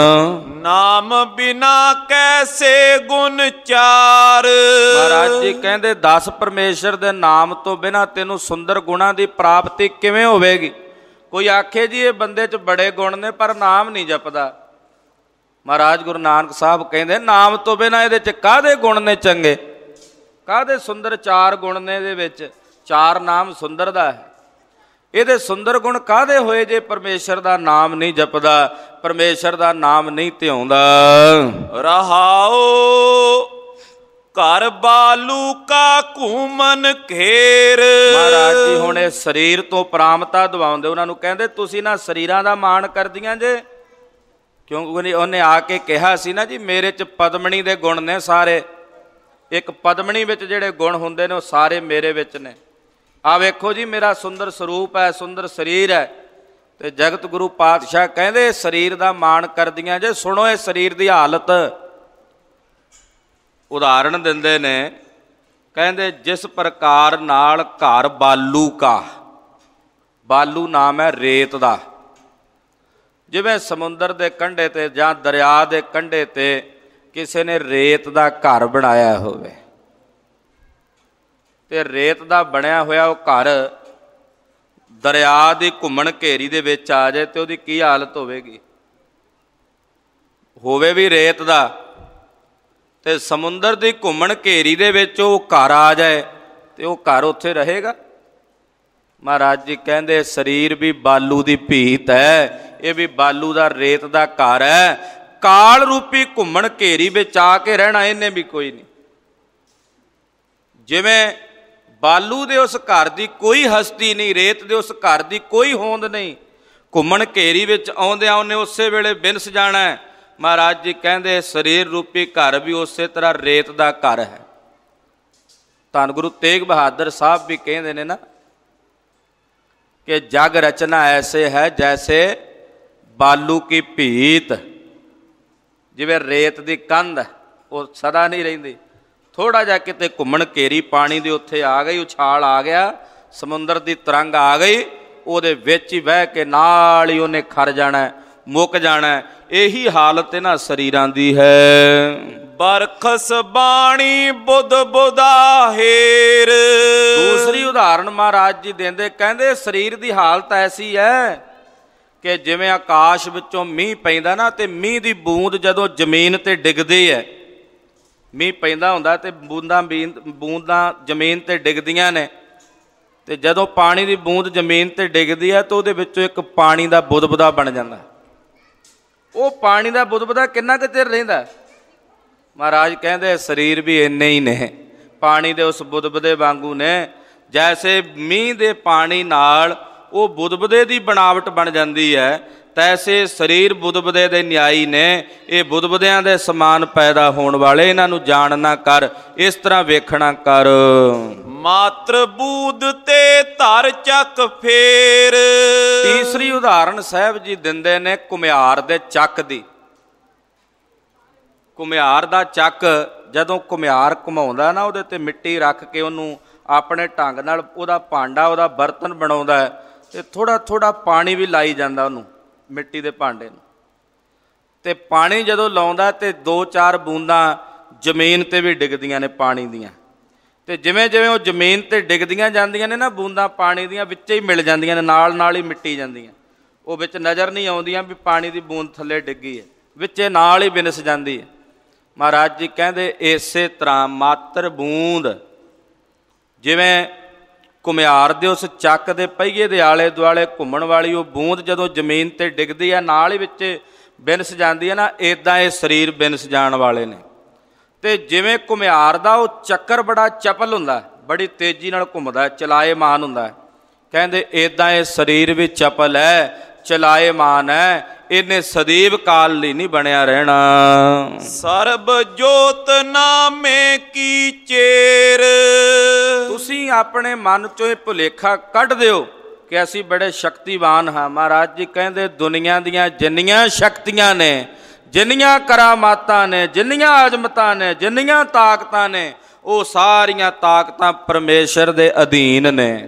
Speaker 1: ਨਾਮ ਬਿਨਾ ਕੈਸੇ ਗੁਣ ਚਾਰ।
Speaker 2: ਮਹਾਰਾਜ ਜੀ ਕਹਿੰਦੇ ਦਸ ਪਰਮੇਸ਼ਰ ਦੇ ਨਾਮ ਤੋਂ ਬਿਨਾਂ ਤੈਨੂੰ ਸੁੰਦਰ ਗੁਣਾਂ ਦੀ ਪ੍ਰਾਪਤੀ ਕਿਵੇਂ ਹੋਵੇਗੀ? ਕੋਈ ਆਖੇ ਜੀ ਇਹ ਬੰਦੇ 'ਚ ਬੜੇ ਗੁਣ ਨੇ ਪਰ ਨਾਮ ਨਹੀਂ ਜਪਦਾ। ਮਹਾਰਾਜ ਗੁਰੂ ਨਾਨਕ ਸਾਹਿਬ ਕਹਿੰਦੇ ਨਾਮ ਤੋਂ ਬਿਨਾਂ ਇਹਦੇ 'ਚ ਕਾਹਦੇ ਗੁਣ ਨੇ ਚੰਗੇ, ਕਾਹਦੇ ਸੁੰਦਰ? ਚਾਰ ਗੁਣ ਨੇ ਇਹਦੇ ਵਿੱਚ, ਚਾਰ ਨਾਮ ਸੁੰਦਰ ਦਾ ਹੈ। ਇਹਦੇ ਸੁੰਦਰ ਗੁਣ ਕਾਹਦੇ ਹੋਏ ਜੇ ਪਰਮੇਸ਼ਰ ਦਾ ਨਾਮ ਨਹੀਂ ਜਪਦਾ? ਪਰਮੇਸ਼ਰ ਦਾ ਨਾਮ ਨਹੀਂ ਧਿਆਉਂਦਾ।
Speaker 1: ਰਹਾਓ ਘਰ ਬਾਲੂ ਕਾ ਘੂਮਨ ਘੇਰ।
Speaker 2: ਮਹਾਰਾਜ ਜੀ ਹੁਣ ਇਹ ਸਰੀਰ ਤੋਂ ਪ੍ਰਾਮਤਾ ਦਿਵਾਉਂਦੇ, ਉਹਨਾਂ ਨੂੰ ਕਹਿੰਦੇ ਤੁਸੀਂ ਨਾ ਸਰੀਰਾਂ ਦਾ ਮਾਣ ਕਰਦੀਆਂ ਜੇ, ਕਿਉਂਕਿ ਉਹਨੇ ਆ ਕੇ ਕਿਹਾ ਸੀ ਨਾ ਜੀ ਮੇਰੇ 'ਚ ਪਦਮਣੀ ਦੇ ਗੁਣ ਨੇ ਸਾਰੇ, ਇੱਕ ਪਦਮਣੀ ਵਿੱਚ ਜਿਹੜੇ ਗੁਣ ਹੁੰਦੇ ਨੇ ਉਹ ਸਾਰੇ ਮੇਰੇ ਵਿੱਚ ਨੇ। ਆ ਵੇਖੋ ਜੀ ਮੇਰਾ ਸੁੰਦਰ ਸਰੂਪ ਹੈ, ਸੁੰਦਰ ਸਰੀਰ ਹੈ। ਤੇ ਜਗਤ ਗੁਰੂ ਪਾਤਸ਼ਾਹ ਕਹਿੰਦੇ ਸਰੀਰ ਦਾ ਮਾਣ ਕਰਦੀਆਂ ਜੇ। ਸੁਣੋ ਇਹ ਸਰੀਰ ਦੀ ਹਾਲਤ, ਉਦਾਹਰਣ ਦਿੰਦੇ ਨੇ, ਕਹਿੰਦੇ ਜਿਸ ਪ੍ਰਕਾਰ ਨਾਲ ਘਰ ਬਾਲੂ ਕਾ, ਬਾਲੂ ਨਾਮ ਹੈ ਰੇਤ ਦਾ, ਜਿਵੇਂ ਸਮੁੰਦਰ ਦੇ ਕੰਢੇ ਤੇ ਜਾਂ ਦਰਿਆ ਦੇ ਕੰਢੇ ਤੇ ਕਿਸੇ ਨੇ ਰੇਤ ਦਾ ਘਰ ਬਣਾਇਆ ਹੋਵੇ, ਤੇ ਰੇਤ ਦਾ ਬਣਿਆ ਹੋਇਆ ਉਹ ਘਰ ਦਰਿਆ ਦੀ ਘੁੰਮਣ ਘੇਰੀ ਦੇ ਵਿੱਚ ਆ ਜਾਏ ਤੇ ਉਹਦੀ ਕੀ ਹਾਲਤ ਹੋਵੇਗੀ? ਹੋਵੇ ਵੀ ਰੇਤ ਦਾ, ਤੇ ਸਮੁੰਦਰ ਦੀ ਘੁੰਮਣ ਘੇਰੀ ਦੇ ਵਿੱਚ ਉਹ ਘਰ ਆ ਜਾਏ ਤੇ ਉਹ ਘਰ ਉੱਥੇ ਰਹੇਗਾ? ਮਹਾਰਾਜ ਜੀ ਕਹਿੰਦੇ ਸਰੀਰ ਵੀ ਬਾਲੂ ਦੀ ਭੀਤ ਹੈ, ਇਹ ਵੀ ਬਾਲੂ ਦਾ ਰੇਤ ਦਾ ਘਰ ਹੈ। ਕਾਲ ਰੂਪੀ ਘੁੰਮਣ ਘੇਰੀ ਵਿੱਚ ਆ ਕੇ ਰਹਿਣਾ ਇਹਨੇ ਵੀ ਕੋਈ ਨਹੀਂ। ਜਿਵੇਂ ਬਾਲੂ ਦੇ ਉਸ ਘਰ ਦੀ ਕੋਈ ਹਸਤੀ ਨਹੀਂ, ਰੇਤ ਦੇ ਉਸ ਘਰ ਦੀ ਕੋਈ ਹੋਂਦ ਨਹੀਂ, ਘੁੰਮਣ ਘੇਰੀ ਵਿੱਚ ਆਉਂਦਿਆਂ ਉਹਨੇ ਉਸੇ ਵੇਲੇ ਬਿਨਸ ਜਾਣਾ ਹੈ। ਮਹਾਰਾਜ ਜੀ ਕਹਿੰਦੇ ਸਰੀਰ ਰੂਪੀ ਘਰ ਵੀ ਉਸੇ ਤਰ੍ਹਾਂ ਰੇਤ ਦਾ ਘਰ ਹੈ। ਧੰਨ ਗੁਰੂ ਤੇਗ ਬਹਾਦਰ ਸਾਹਿਬ ਵੀ ਕਹਿੰਦੇ ਨੇ ਨਾ ਕਿ ਜਗ ਰਚਨਾ ਐਸੇ ਹੈ ਜੈਸੇ ਬਾਲੂ ਕੀ ਭੀਤ। ਜਿਵੇਂ ਰੇਤ ਦੀ ਕੰਧ ਉਹ ਸਦਾ ਨਹੀਂ ਰਹਿੰਦੀ, ਥੋੜ੍ਹਾ ਜਿਹਾ ਕਿਤੇ ਘੁੰਮਣ ਘੇਰੀ ਪਾਣੀ ਦੇ ਉੱਥੇ ਆ ਗਈ, ਉਛਾਲ ਆ ਗਿਆ, ਸਮੁੰਦਰ ਦੀ ਤਰੰਗ ਆ ਗਈ, ਉਹਦੇ ਵਿੱਚ ਹੀ ਬਹਿ ਕੇ ਨਾਲ ਹੀ ਉਹਨੇ ਖਰ ਜਾਣਾ, ਮੁੱਕ ਜਾਣਾ। ਇਹੀ ਹਾਲਤ ਇਹਨਾਂ ਸਰੀਰਾਂ ਦੀ ਹੈ।
Speaker 1: ਬਰਖਸ ਬਾਣੀ ਬੁੱਧ ਬੁਧਾ ਹੇਰ।
Speaker 2: ਦੂਸਰੀ ਉਦਾਹਰਣ ਮਹਾਰਾਜ ਜੀ ਦਿੰਦੇ, ਕਹਿੰਦੇ ਸਰੀਰ ਦੀ ਹਾਲਤ ਐਸੀ ਹੈ ਕਿ ਜਿਵੇਂ ਆਕਾਸ਼ ਵਿੱਚੋਂ ਮੀਂਹ ਪੈਂਦਾ ਨਾ, ਤੇ ਮੀਂਹ ਦੀ ਬੂੰਦ ਜਦੋਂ ਜ਼ਮੀਨ ਤੇ ਡਿੱਗਦੀ ਹੈ, ਮੀਂਹ ਪੈਂਦਾ ਹੁੰਦਾ ਤੇ ਬੂੰਦਾਂ ਬੂੰਦਾਂ ਜ਼ਮੀਨ ਤੇ ਡਿੱਗਦੀਆਂ ਨੇ, ਤੇ ਜਦੋਂ ਪਾਣੀ ਦੀ ਬੂੰਦ ਜ਼ਮੀਨ ਤੇ ਡਿੱਗਦੀ ਹੈ ਤਾਂ ਉਹਦੇ ਵਿੱਚੋਂ ਇੱਕ ਪਾਣੀ ਦਾ ਬੁਦਬੁਦਾ ਬਣ ਜਾਂਦਾ। ਉਹ ਪਾਣੀ ਦਾ ਬੁਦਬੁਦਾ ਕਿੰਨਾ ਕੁ ਚਿਰ ਰਹਿੰਦਾ? ਮਹਾਰਾਜ ਕਹਿੰਦੇ ਸਰੀਰ ਵੀ ਇੰਨੇ ਹੀ ਨੇ, ਪਾਣੀ ਦੇ ਉਸ ਬੁਦਬੁਦੇ ਵਾਂਗੂ ਨੇ। ਜੈਸੇ ਮੀਂਹ ਦੇ ਪਾਣੀ ਨਾਲ ਉਹ ਬੁਦਬੁਦੇ ਦੀ ਬਣਾਵਟ ਬਣ ਜਾਂਦੀ ਹੈ, ਤੈਸੇ ਸਰੀਰ ਬੁਦਬੁਦੇ ਦੇ ਨਿਆਈ ਨੇ। ਇਹ ਬੁਦਬੁਦਿਆਂ ਦੇ ਸਮਾਨ ਪੈਦਾ ਹੋਣ ਵਾਲੇ, ਇਹਨਾਂ ਨੂੰ ਜਾਣਨਾ ਕਰ, ਇਸ ਤਰ੍ਹਾਂ ਵੇਖਣਾ ਕਰ।
Speaker 1: ਮਾਤਰ ਬੂਦ ਤੇ ਧਰ ਚੱਕ ਫੇਰ।
Speaker 2: ਤੀਸਰੀ ਉਦਾਹਰਣ ਸਾਹਿਬ ਜੀ ਦਿੰਦੇ ਨੇ ਘੁਮਿਆਰ ਦੇ ਚੱਕ ਦੀ। ਘੁਮਿਆਰ ਦਾ ਚੱਕ, ਜਦੋਂ ਘੁਮਿਆਰ ਘੁਮਾਉਂਦਾ ਨਾ, ਉਹਦੇ ਤੇ ਮਿੱਟੀ ਰੱਖ ਕੇ ਉਹਨੂੰ ਆਪਣੇ ਢੰਗ ਨਾਲ ਉਹਦਾ ਭਾਂਡਾ, ਉਹਦਾ ਬਰਤਨ ਬਣਾਉਂਦਾ ਹੈ, ਤੇ ਥੋੜ੍ਹਾ ਥੋੜ੍ਹਾ ਪਾਣੀ ਵੀ ਲਾਈ ਜਾਂਦਾ ਉਹਨੂੰ, ਮਿੱਟੀ ਦੇ ਭਾਂਡੇ ਨੂੰ। ਤੇ ਪਾਣੀ ਜਦੋਂ ਲਾਉਂਦਾ ਤੇ ਦੋ ਚਾਰ ਬੂੰਦਾਂ ਜ਼ਮੀਨ ਤੇ ਵੀ ਡਿੱਗਦੀਆਂ ਨੇ ਪਾਣੀ ਦੀਆਂ, ਤੇ ਜਿਵੇਂ ਜਿਵੇਂ ਉਹ ਜ਼ਮੀਨ ਤੇ ਡਿੱਗਦੀਆਂ ਜਾਂਦੀਆਂ ਨੇ ਨਾ ਬੂੰਦਾਂ ਪਾਣੀ ਦੀਆਂ, ਵਿੱਚੇ ਹੀ ਮਿਲ ਜਾਂਦੀਆਂ ਨੇ, ਨਾਲ ਨਾਲ ਹੀ ਮਿੱਟੀ ਜਾਂਦੀਆਂ। ਉਹ ਵਿੱਚ ਨਜ਼ਰ ਨਹੀਂ ਆਉਂਦੀਆਂ ਵੀ ਪਾਣੀ ਦੀ ਬੂੰਦ ਥੱਲੇ ਡਿੱਗੀ ਹੈ, ਵਿੱਚੇ ਨਾਲ ਹੀ ਬਿਨਸ ਜਾਂਦੀ ਹੈ। ਮਹਾਰਾਜ ਜੀ ਕਹਿੰਦੇ ਇਸੇ ਤਰ੍ਹਾਂ ਮਾਤਰ ਬੂੰਦ, ਜਿਵੇਂ ਘੁਮਿਆਰ ਦੇ ਉਸ ਚੱਕ ਦੇ ਪਹੀਏ ਦੇ ਆਲੇ ਦੁਆਲੇ ਘੁੰਮਣ ਵਾਲੀ ਉਹ ਬੂੰਦ ਜਦੋਂ ਜ਼ਮੀਨ ਤੇ ਡਿੱਗਦੀ ਹੈ ਨਾਲ ਹੀ ਵਿੱਚ ਬਿਨਸ ਜਾਂਦੀ ਹੈ ਨਾ, ਇੱਦਾਂ ਇਹ ਸਰੀਰ ਬਿਨਸ ਜਾਣ ਵਾਲੇ ਨੇ। ਤੇ ਜਿਵੇਂ ਘੁਮਿਆਰ ਦਾ ਉਹ ਚੱਕਰ ਬੜਾ ਚਪਲ ਹੁੰਦਾ, ਬੜੀ ਤੇਜ਼ੀ ਨਾਲ ਘੁੰਮਦਾ, ਚਲਾਏਮਾਨ ਹੁੰਦਾ, ਕਹਿੰਦੇ ਇੱਦਾਂ ਇਹ ਸਰੀਰ ਵੀ ਚਪਲ ਹੈ, ਚਲਾਏਮਾਨ ਹੈ, ਇਹਨੇ ਸਦੀਵ ਕਾਲ ਲਈ ਨਹੀਂ ਬਣਿਆ ਰਹਿਣਾ।
Speaker 1: ਸਰਬ ਜੋਤ ਨਾਮੇ ਕੀ ਚੇਰ।
Speaker 2: ਤੁਸੀਂ ਆਪਣੇ ਮਨ ਚੋਂ ਇਹ ਭੁਲੇਖਾ ਕੱਢ ਦਿਓ ਕਿ ਅਸੀਂ ਬੜੇ ਸ਼ਕਤੀਵਾਨ ਹਾਂ। ਮਹਾਰਾਜ ਜੀ ਕਹਿੰਦੇ ਦੁਨੀਆ ਦੀਆਂ ਜਿੰਨੀਆਂ ਸ਼ਕਤੀਆਂ ਨੇ, ਜਿੰਨੀਆਂ ਕਰਾਮਾਤਾਂ ਨੇ, ਜਿੰਨੀਆਂ ਆਜ਼ਮਤਾਂ ਨੇ, ਜਿੰਨੀਆਂ ਤਾਕਤਾਂ ਨੇ, ਉਹ ਸਾਰੀਆਂ ਤਾਕਤਾਂ ਪਰਮੇਸ਼ਰ ਦੇ ਅਧੀਨ ਨੇ।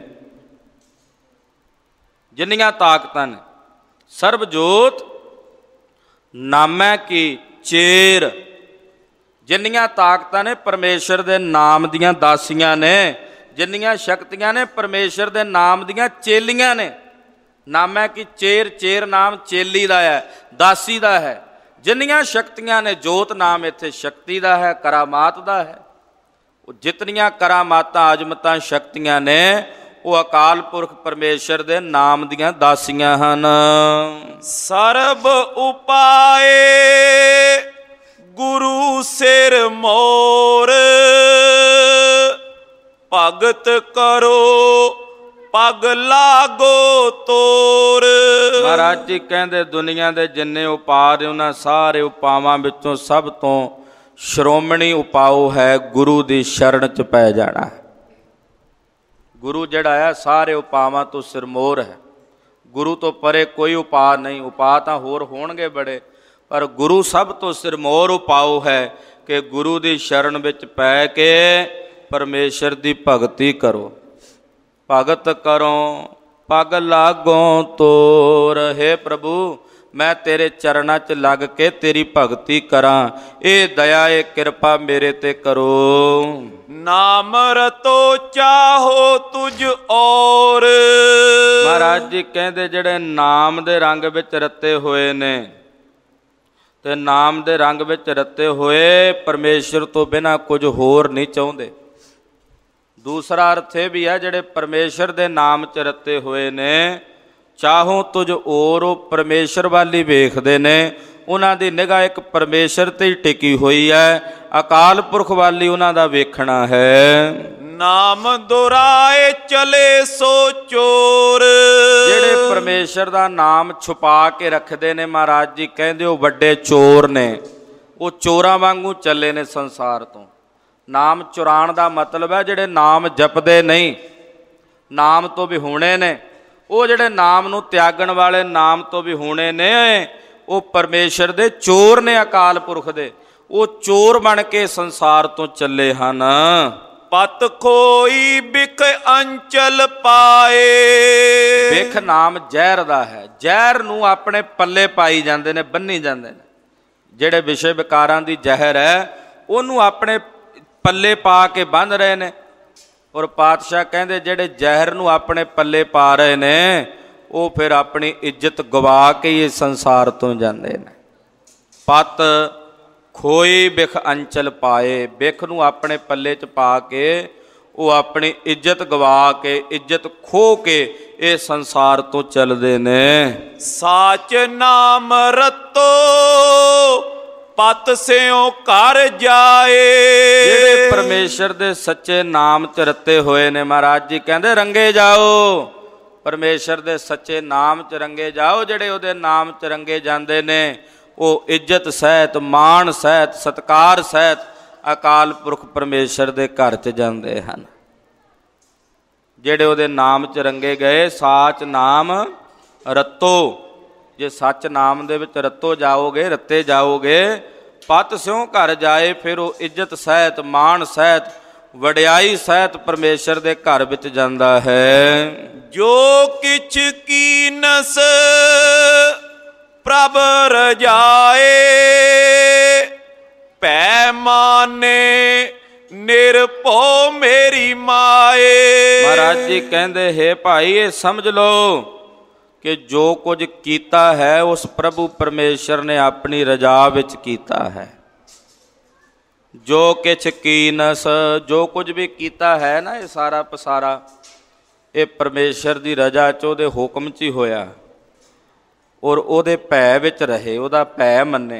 Speaker 2: ਜਿੰਨੀਆਂ ਤਾਕਤਾਂ ਨੇ, ਸਰਬ ਜੋਤ ਨਾਮੈ ਕੀ ਚੇਰ, ਜਿੰਨੀਆਂ ਤਾਕਤਾਂ ਨੇ ਪਰਮੇਸ਼ਰ ਦੇ ਨਾਮ ਦੀਆਂ ਦਾਸੀਆਂ ਨੇ, ਜਿੰਨੀਆਂ ਸ਼ਕਤੀਆਂ ਨੇ ਪਰਮੇਸ਼ਰ ਦੇ ਨਾਮ ਦੀਆਂ ਚੇਲੀਆਂ ਨੇ। ਨਾਮੈ ਕੀ ਚੇਰ, ਚੇਰ ਨਾਮ ਚੇਲੀ ਦਾ ਹੈ, ਦਾਸੀ ਦਾ ਹੈ। ਜਿੰਨੀਆਂ ਸ਼ਕਤੀਆਂ ਨੇ, ਜੋਤ ਨਾਮ ਇੱਥੇ ਸ਼ਕਤੀ ਦਾ ਹੈ, ਕਰਾਮਾਤ ਦਾ ਹੈ। ਉਹ ਜਿਤਨੀਆਂ ਕਰਾਮਾਤਾਂ, ਆਜ਼ਮਤਾਂ, ਸ਼ਕਤੀਆਂ ਨੇ, ਉਹ ਅਕਾਲ ਪੁਰਖ ਪਰਮੇਸ਼ਰ ਦੇ ਨਾਮ ਦੀਆਂ ਦਾਸੀਆਂ ਹਨ।
Speaker 1: ਸਰਬ ਉਪਾਏ ਗੁਰੂ ਸਿਰ ਮੋਰ, ਭਗਤ ਕਰੋ ਪਗ ਲਾਗੋ ਤੋਰ।
Speaker 2: ਮਹਾਰਾਜ ਜੀ ਕਹਿੰਦੇ ਦੁਨੀਆ ਦੇ ਜਿੰਨੇ ਉਪਾਅ ਨੇ ਉਹਨਾਂ ਸਾਰੇ ਉਪਾਵਾਂ ਵਿੱਚੋਂ ਸਭ ਤੋਂ ਸ਼੍ਰੋਮਣੀ ਉਪਾਅ ਹੈ ਗੁਰੂ ਦੀ ਸ਼ਰਨ 'ਚ ਪੈ ਜਾਣਾ। ਗੁਰੂ ਜਿਹੜਾ ਆ ਸਾਰੇ ਉਪਾਵਾਂ ਤੋਂ ਸਿਰਮੌਰ ਹੈ। ਗੁਰੂ ਤੋਂ ਪਰੇ ਕੋਈ ਉਪਾਅ ਨਹੀਂ। ਉਪਾਅ ਤਾਂ ਹੋਰ ਹੋਣਗੇ ਬੜੇ, ਪਰ ਗੁਰੂ ਸਭ ਤੋਂ ਸਿਰਮੌਰ ਉਪਾਅ ਹੈ ਕਿ ਗੁਰੂ ਦੀ ਸ਼ਰਨ ਵਿੱਚ ਪੈ ਕੇ ਪਰਮੇਸ਼ਰ ਦੀ ਭਗਤੀ ਕਰੋ। ਭਗਤ ਕਰੋ ਪਗ ਲਾਗੋਂ ਤੋਰ। ਹੇ ਪ੍ਰਭੂ, ਮੈਂ ਤੇਰੇ ਚਰਨਾਂ 'ਚ ਲੱਗ ਕੇ ਤੇਰੀ ਭਗਤੀ ਕਰਾਂ, ਇਹ ਦਇਆ ਇਹ ਕਿਰਪਾ ਮੇਰੇ ਤੇ ਕਰੋ।
Speaker 1: ਨਾਮ ਰਤੋ ਚਾਹੋ ਤੁਝ ਔਰ।
Speaker 2: ਮਹਾਰਾਜ ਜੀ ਕਹਿੰਦੇ ਜਿਹੜੇ ਨਾਮ ਦੇ ਰੰਗ ਵਿੱਚ ਰੱਤੇ ਹੋਏ ਨੇ ਤੇ ਨਾਮ ਦੇ ਰੰਗ ਵਿੱਚ ਰੱਤੇ ਹੋਏ ਪਰਮੇਸ਼ਰ ਤੋਂ ਬਿਨਾਂ ਕੁਝ ਹੋਰ ਨਹੀਂ ਚਾਹੁੰਦੇ। ਦੂਸਰਾ ਅਰਥ ਇਹ ਵੀ ਹੈ ਜਿਹੜੇ ਪਰਮੇਸ਼ਰ ਦੇ ਨਾਮ 'ਚ ਰੱਤੇ ਹੋਏ ਨੇ, ਚਾਹੋ ਤੁਝ ਔਰ, ਉਹ ਪਰਮੇਸ਼ਰ ਵੱਲ ਹੀ ਵੇਖਦੇ ਨੇ। ਉਹਨਾਂ ਦੀ ਨਿਗਾਹ ਇੱਕ ਪਰਮੇਸ਼ਰ ਤੇ ਹੀ ਟਿਕੀ ਹੋਈ ਹੈ, ਅਕਾਲ ਪੁਰਖ ਵੱਲ ਹੀ ਉਹਨਾਂ ਦਾ ਵੇਖਣਾ ਹੈ।
Speaker 1: ਨਾਮ ਦੁਰਾਏ ਚਲੇ ਸੋ ਚੋਰ।
Speaker 2: ਜਿਹੜੇ ਪਰਮੇਸ਼ਰ ਦਾ ਨਾਮ ਛੁਪਾ ਕੇ ਰੱਖਦੇ ਨੇ, ਮਹਾਰਾਜ ਜੀ ਕਹਿੰਦੇ ਉਹ ਵੱਡੇ ਚੋਰ ਨੇ। ਉਹ ਚੋਰਾਂ ਵਾਂਗੂ ਚੱਲੇ ਨੇ ਸੰਸਾਰ ਤੋਂ। ਨਾਮ ਚੁਰਾਉਣ ਦਾ ਮਤਲਬ ਹੈ ਜਿਹੜੇ ਨਾਮ ਜਪਦੇ ਨਹੀਂ, ਨਾਮ ਤੋਂ ਵੀ ਹੋਣੇ ਨੇ। ਉਹ ਜਿਹੜੇ ਨਾਮ ਨੂੰ ਤਿਆਗਣ ਵਾਲੇ, ਨਾਮ ਤੋਂ ਵੀ ਹੋਣੇ ਨੇ, ਉਹ ਪਰਮੇਸ਼ਰ ਦੇ ਚੋਰ ਨੇ, ਅਕਾਲ ਪੁਰਖ ਦੇ। ਉਹ ਚੋਰ ਬਣ ਕੇ ਸੰਸਾਰ ਤੋਂ ਚੱਲੇ ਹਨ।
Speaker 1: ਪਤ ਖੋਈ ਬਿਖ ਅੰਚਲ ਪਾਏ।
Speaker 2: ਬਿਖ ਨਾਮ ਜ਼ਹਿਰ ਦਾ ਹੈ। ਜ਼ਹਿਰ ਨੂੰ ਆਪਣੇ ਪੱਲੇ ਪਾਈ ਜਾਂਦੇ ਨੇ, ਬੰਨੀ ਜਾਂਦੇ ਨੇ। ਜਿਹੜੇ ਵਿਸ਼ੇ ਵਿਕਾਰਾਂ ਦੀ ਜ਼ਹਿਰ ਹੈ ਉਹਨੂੰ ਆਪਣੇ ਪੱਲੇ ਪਾ ਕੇ ਬੰਨ੍ਹ ਰਹੇ ਨੇ। ਔਰ ਪਾਤਸ਼ਾਹ ਕਹਿੰਦੇ ਜਿਹੜੇ ਜ਼ਹਿਰ ਨੂੰ ਆਪਣੇ ਪੱਲੇ ਪਾ ਰਹੇ ਨੇ ਉਹ ਫਿਰ ਆਪਣੀ ਇੱਜ਼ਤ ਗਵਾ ਕੇ ਹੀ ਸੰਸਾਰ ਤੋਂ ਜਾਂਦੇ ਨੇ। ਪਤ ਖੋਈ ਬਿਖ ਅੰਚਲ ਪਾਏ। ਬਿਖ ਨੂੰ ਆਪਣੇ ਪੱਲੇ 'ਚ ਪਾ ਕੇ ਉਹ ਆਪਣੀ ਇੱਜ਼ਤ ਗਵਾ ਕੇ, ਇੱਜ਼ਤ ਖੋਹ ਕੇ ਇਹ ਸੰਸਾਰ ਤੋਂ ਚੱਲਦੇ ਨੇ।
Speaker 1: ਸਾਚ ਨਾਮ ਰਤੋ ਪਤ ਸਿਓ ਘਰ ਜਾਏ।
Speaker 2: ਜਿਹੜੇ ਪਰਮੇਸ਼ਰ ਦੇ ਸੱਚੇ ਨਾਮ 'ਚ ਰੱਤੇ ਹੋਏ ਨੇ, ਮਹਾਰਾਜ ਜੀ ਕਹਿੰਦੇ ਰੰਗੇ ਜਾਓ। ਪਰਮੇਸ਼ਰ ਦੇ ਸੱਚੇ ਨਾਮ 'ਚ ਰੰਗੇ ਜਾਓ। ਜਿਹੜੇ ਉਹਦੇ ਨਾਮ 'ਚ ਰੰਗੇ ਜਾਂਦੇ ਨੇ ਉਹ ਇੱਜ਼ਤ ਸਹਿਤ, ਮਾਣ ਸਹਿਤ, ਸਤਿਕਾਰ ਸਹਿਤ ਅਕਾਲ ਪੁਰਖ ਪਰਮੇਸ਼ਰ ਦੇ ਘਰ 'ਚ ਜਾਂਦੇ ਹਨ। ਜਿਹੜੇ ਉਹਦੇ ਨਾਮ 'ਚ ਰੰਗੇ ਗਏ, ਸਾਚ ਨਾਮ ਰਤੋ। ਜੇ ਸੱਚ ਨਾਮ ਦੇ ਵਿੱਚ ਰੱਤੋ ਜਾਓਗੇ, ਰੱਤੇ ਜਾਓਗੇ, ਪਤ ਸਿਉ ਘਰ ਜਾਏ, ਫਿਰ ਉਹ ਇੱਜ਼ਤ ਸਹਿਤ, ਮਾਣ ਸਹਿਤ, ਵਡਿਆਈ ਸਹਿਤ ਪਰਮੇਸ਼ਰ ਦੇ ਘਰ ਵਿੱਚ ਜਾਂਦਾ ਹੈ।
Speaker 1: ਜੋ ਕਿਛ ਕੀਨਸ ਪ੍ਰਭ ਰਜਾਏ, ਭੈ ਮਾਨੇ ਨਿਰਭਉ ਮੇਰੀ ਮਾਏ।
Speaker 2: ਮਹਾਰਾਜ ਜੀ ਕਹਿੰਦੇ ਹੈ ਭਾਈ ਇਹ ਸਮਝ ਲਓ ਕਿ ਜੋ ਕੁਝ ਕੀਤਾ ਹੈ ਉਸ ਪ੍ਰਭੂ ਪਰਮੇਸ਼ਰ ਨੇ ਆਪਣੀ ਰਜ਼ਾ ਵਿੱਚ ਕੀਤਾ ਹੈ। ਜੋ ਕਿਛ ਕੀਨਸ, ਜੋ ਕੁਝ ਵੀ ਕੀਤਾ ਹੈ ਨਾ, ਇਹ ਸਾਰਾ ਪਸਾਰਾ ਇਹ ਪਰਮੇਸ਼ਰ ਦੀ ਰਜ਼ਾ 'ਚ, ਉਹਦੇ ਹੁਕਮ 'ਚ ਹੀ ਹੋਇਆ। ਔਰ ਉਹਦੇ ਭੈ ਵਿੱਚ ਰਹੇ, ਉਹਦਾ ਭੈ ਮੰਨੇ।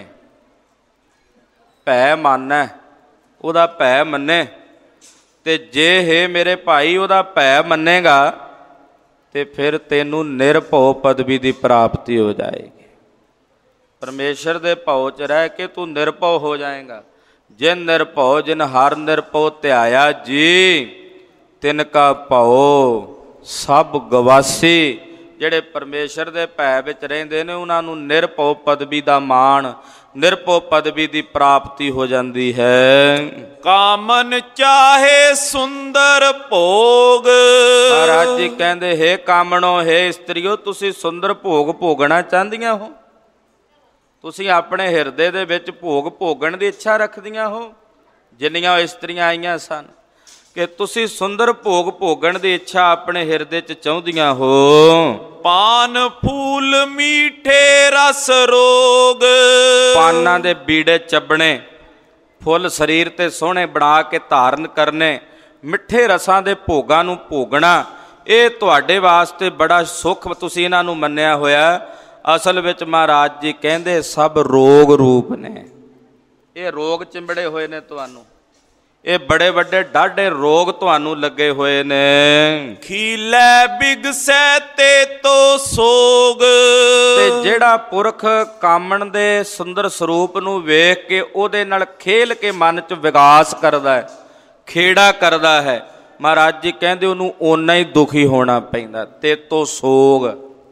Speaker 2: ਭੈ ਮੰਨੈ, ਉਹਦਾ ਭੈ ਮੰਨੇ। ਤੇ ਜੇ ਹੈ ਮੇਰੇ ਭਾਈ ਉਹਦਾ ਭੈ ਮੰਨੇਗਾ ਤੇ ਫਿਰ ਤੈਨੂੰ ਨਿਰਭਉ ਪਦਵੀ ਦੀ ਪ੍ਰਾਪਤੀ ਹੋ ਜਾਏਗੀ। ਪਰਮੇਸ਼ਰ ਦੇ ਭਉ 'ਚ ਰਹਿ ਕੇ ਤੂੰ ਨਿਰਭਉ ਹੋ ਜਾਏਗਾ। ਜਿਨ ਨਿਰਭਉ ਜਿਨ ਹਰ ਨਿਰਭਉ ਧਿਆਇਆ ਜੀ, ਤਿਨ ਕਾ ਭਉ ਸਭ ਗਵਾਸੀ। ਜਿਹੜੇ ਪਰਮੇਸ਼ਰ ਦੇ ਭੈ ਵਿੱਚ ਰਹਿੰਦੇ ਨੇ ਉਹਨਾਂ ਨੂੰ ਨਿਰਭਉ ਪਦਵੀ ਦਾ ਮਾਣ, ਨਿਰਭਉ ਪਦਵੀ ਦੀ ਪ੍ਰਾਪਤੀ ਹੋ ਜਾਂਦੀ ਹੈ।
Speaker 1: ਕਾਮਨ ਚਾਹੇ ਸੁੰਦਰ ਭੋਗ।
Speaker 2: ਮਹਾਰਾਜ ਜੀ ਕਹਿੰਦੇ ਹੈ ਕਾਮਣੋ, ਹੈ ਇਸਤਰੀਓ, ਤੁਸੀਂ ਸੁੰਦਰ ਭੋਗ ਭੋਗਣਾ ਚਾਹੁੰਦੀਆਂ ਹੋ? ਤੁਸੀਂ ਆਪਣੇ ਹਿਰਦੇ ਦੇ ਵਿੱਚ ਭੋਗ ਭੋਗਣ ਦੀ ਇੱਛਾ ਰੱਖਦੀਆਂ ਹੋ? ਜਿੰਨੀਆਂ ਇਸਤਰੀਆਂ ਆਈਆਂ ਸਨ ਕਿ ਤੁਸੀਂ ਸੁੰਦਰ ਭੋਗ ਭੋਗਣ ਦੀ ਇੱਛਾ ਆਪਣੇ ਹਿਰਦੇ 'ਚ ਚਾਹੁੰਦੀਆਂ ਹੋ।
Speaker 1: ਪਾਨ ਫੂਲ ਮੀਠੇ ਰਸ ਰੋਗ।
Speaker 2: ਪਾਨਾਂ ਦੇ ਬੀੜੇ ਚੱਬਣੇ, ਫੁੱਲ ਸਰੀਰ ਤੇ ਸੋਹਣੇ ਬਣਾ ਕੇ ਧਾਰਨ ਕਰਨੇ, ਮਿੱਠੇ ਰਸਾਂ ਦੇ ਭੋਗਾਂ ਨੂੰ ਭੋਗਣਾ, ਇਹ ਤੁਹਾਡੇ ਵਾਸਤੇ ਬੜਾ ਸੁੱਖ ਤੁਸੀਂ ਇਹਨਾਂ ਨੂੰ ਮੰਨਿਆ ਹੋਇਆ। ਅਸਲ ਵਿੱਚ ਮਹਾਰਾਜ ਜੀ ਕਹਿੰਦੇ ਸਭ ਰੋਗ ਰੂਪ ਨੇ। ਇਹ ਰੋਗ ਚਿੰਬੜੇ ਹੋਏ ਨੇ ਤੁਹਾਨੂੰ, ਇਹ ਬੜੇ ਵੱਡੇ ਡਾਢੇ ਰੋਗ ਤੁਹਾਨੂੰ ਲੱਗੇ ਹੋਏ ਨੇ।
Speaker 1: ਖੀਲੇ ਬਿਗਸੈ ਤੇ ਤੋ ਸੋਗ।
Speaker 2: ਤੇ ਜਿਹੜਾ ਪੁਰਖ ਕਾਮਣ ਦੇ ਸੁੰਦਰ ਸਰੂਪ ਨੂੰ ਵੇਖ ਕੇ ਉਹਦੇ ਨਾਲ ਖੇਲ ਕੇ ਮਨ 'ਚ ਵਿਗਾਸ ਕਰਦਾ ਹੈ, ਖੇੜਾ ਕਰਦਾ ਹੈ, ਮਹਾਰਾਜ ਜੀ ਕਹਿੰਦੇ ਉਹਨੂੰ ਓਨਾ ਹੀ ਦੁਖੀ ਹੋਣਾ ਪੈਂਦਾ। ਤੇ ਤੋ ਸੋਗ,